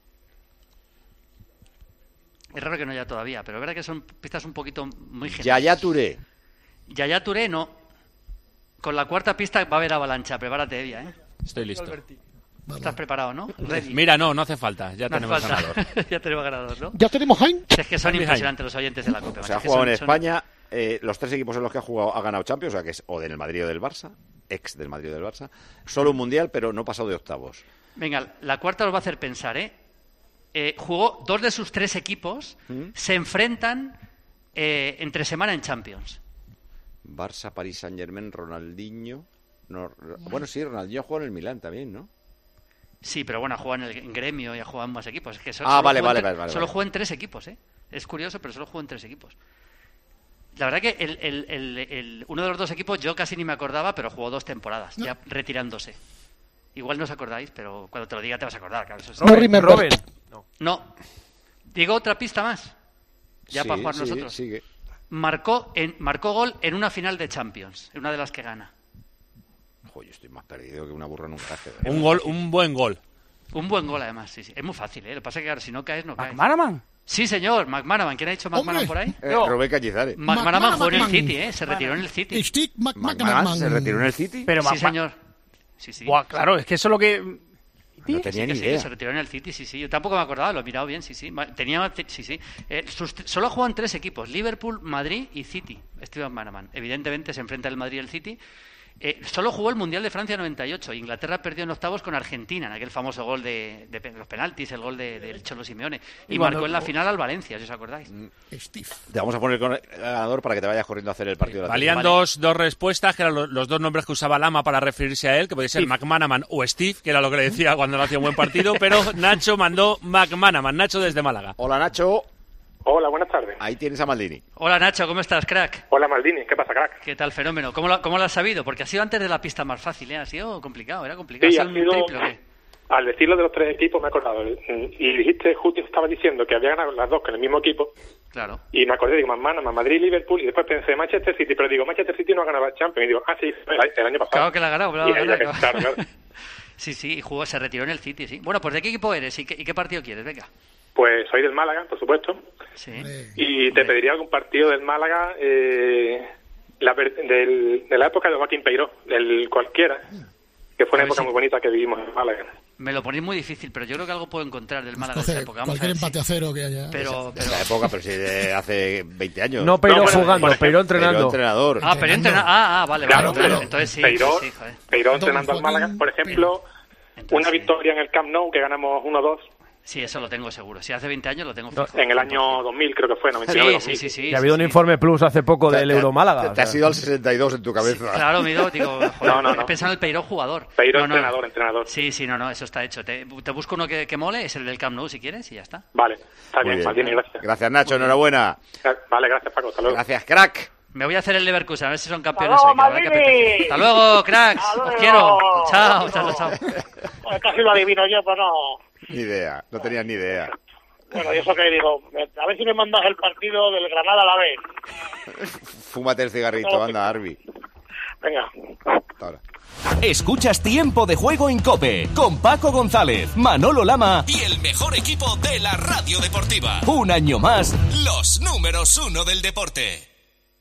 Es raro que no haya todavía, pero es verdad que son pistas un poquito muy generales. Yaya Touré no. Con la cuarta pista va a haber avalancha, prepárate, Evia, Estoy listo. ¿Estás preparado, no? Ready. Mira, no hace falta, ya tenemos ganador. Ya tenemos ganador, ¿no? Ya tenemos Heinz. Es que son impresionantes los oyentes de la Copa. O sea, ha jugado en España, los 3 equipos en los que ha jugado ha ganado Champions, o sea, que es o del Madrid o del Barça, ex del Madrid o del Barça, solo un Mundial, pero no pasado de octavos. Venga, la cuarta os va a hacer pensar, jugó 2 de sus 3 equipos, se enfrentan entre semana en Champions. Barça, París Saint-Germain, Ronaldinho... Bueno, sí, Ronaldinho jugó en el Milán también, ¿no? Sí, pero bueno, ha jugado en Gremio y ha jugado en más equipos. Es que vale. Solo jugó en 3 equipos, Es curioso, pero solo jugó en 3 equipos. La verdad que uno de los 2 equipos yo casi ni me acordaba, pero jugó 2 temporadas, ya retirándose. Igual no os acordáis, pero cuando te lo diga te vas a acordar. Claro, eso es... Robert. No. Digo otra pista más. Ya para jugar nosotros. Sigue. Marcó gol en una final de Champions, en una de las que gana. Yo estoy más perdido que una burra en un caje. Un buen gol. Un buen gol, además, sí. Es muy fácil, Lo que pasa es que claro, si no caes, no caes. ¿McManaman? Sí, señor, McManaman. ¿Quién ha dicho McManaman por ahí? Rubén Cañizares. McManaman jugó en el City, Se retiró en el City. ¿McManaman se retiró en el City? Pero sí, señor. Sí. Buah, claro, es que eso es lo que... No tenía ni idea. Se retiró en el City, sí. Yo tampoco me acordaba, lo he mirado bien, sí. Solo jugó en 3 equipos, Liverpool, Madrid y City, Steve McManaman. Evidentemente se enfrenta el Madrid y el City. Solo jugó el Mundial de Francia 98. Inglaterra perdió en octavos con Argentina, en aquel famoso gol de los penaltis, el gol del Cholo Simeone. Y marcó en la final al Valencia, si os acordáis. Te vamos a poner el ganador para que te vayas corriendo a hacer el partido. Valían dos respuestas, que eran los 2 nombres que usaba Lama para referirse a él, que podía ser McManaman o Steve, que era lo que le decía cuando no hacía un buen partido, pero Nacho mandó McManaman. Nacho desde Málaga. Hola, Nacho. Hola, buenas tardes. Ahí tienes a Maldini. Hola, Nacho, ¿cómo estás, crack? Hola, Maldini, ¿qué pasa, crack? ¿Qué tal, fenómeno? ¿Cómo lo has sabido? Porque ha sido antes de la pista más fácil, Ha sido complicado, era complicado. Sí, ha sido un triple, ¿o qué? Al decirlo de los 3 equipos me he acordado. Y dijiste, justo estaba diciendo que había ganado las 2 con el mismo equipo. Claro. Y me acordé, digo, McManaman, Madrid, Liverpool, y después pensé Manchester City, pero digo, Manchester City no ha ganado el Champions. Y digo, sí, el año pasado. Claro que la ha ganado, claro. Sí, y jugó, se retiró en el City, sí. Bueno, pues ¿de qué equipo eres y qué partido quieres? Venga. Pues soy del Málaga, por supuesto. Sí. Y te pediría algún partido del Málaga de la época de Joaquín Peiró, del cualquiera, que fue una época muy bonita que vivimos en Málaga. Me lo ponéis muy difícil, pero yo creo que algo puedo encontrar del Málaga de esa época. Cualquier empate a 0 que haya. Pero esa época, pero si de hace 20 años. No Peiró jugando, Peiró entrenando. Entrenador. Peiró entrenando. Vale. Claro. Entonces sí. Peiró entrenando al Málaga. Por ejemplo, una victoria en el Camp Nou que ganamos 1-2. Sí, eso lo tengo seguro. Si hace 20 años lo tengo fijo. En el año 2000 creo que fue, 99. Sí. Y ha habido un informe plus hace poco del Euromálaga. Te has ido al 62 en tu cabeza. Sí, claro, digo, joder, he pensado en el Peiró jugador. Peiró entrenador. Sí, no, eso está hecho. Te busco uno que mole, es el del Camp Nou si quieres y ya está. Vale, está bien, Martín, gracias. Gracias, Nacho, enhorabuena. Vale, gracias, Paco, hasta luego. Gracias, crack. Me voy a hacer el Leverkusen, a ver si son campeones hoy. Hasta luego, cracks. Os quiero. Chao. Casi lo adivino yo, pero no. Ni idea, no tenías ni idea. Bueno, y eso que digo, a ver si me mandas el partido del Granada a la vez. Fúmate el cigarrito, anda, Arby. Venga. Hasta ahora. Escuchas Tiempo de Juego en COPE, con Paco González, Manolo Lama y el mejor equipo de la radio deportiva. Un año más, los números 1 del deporte.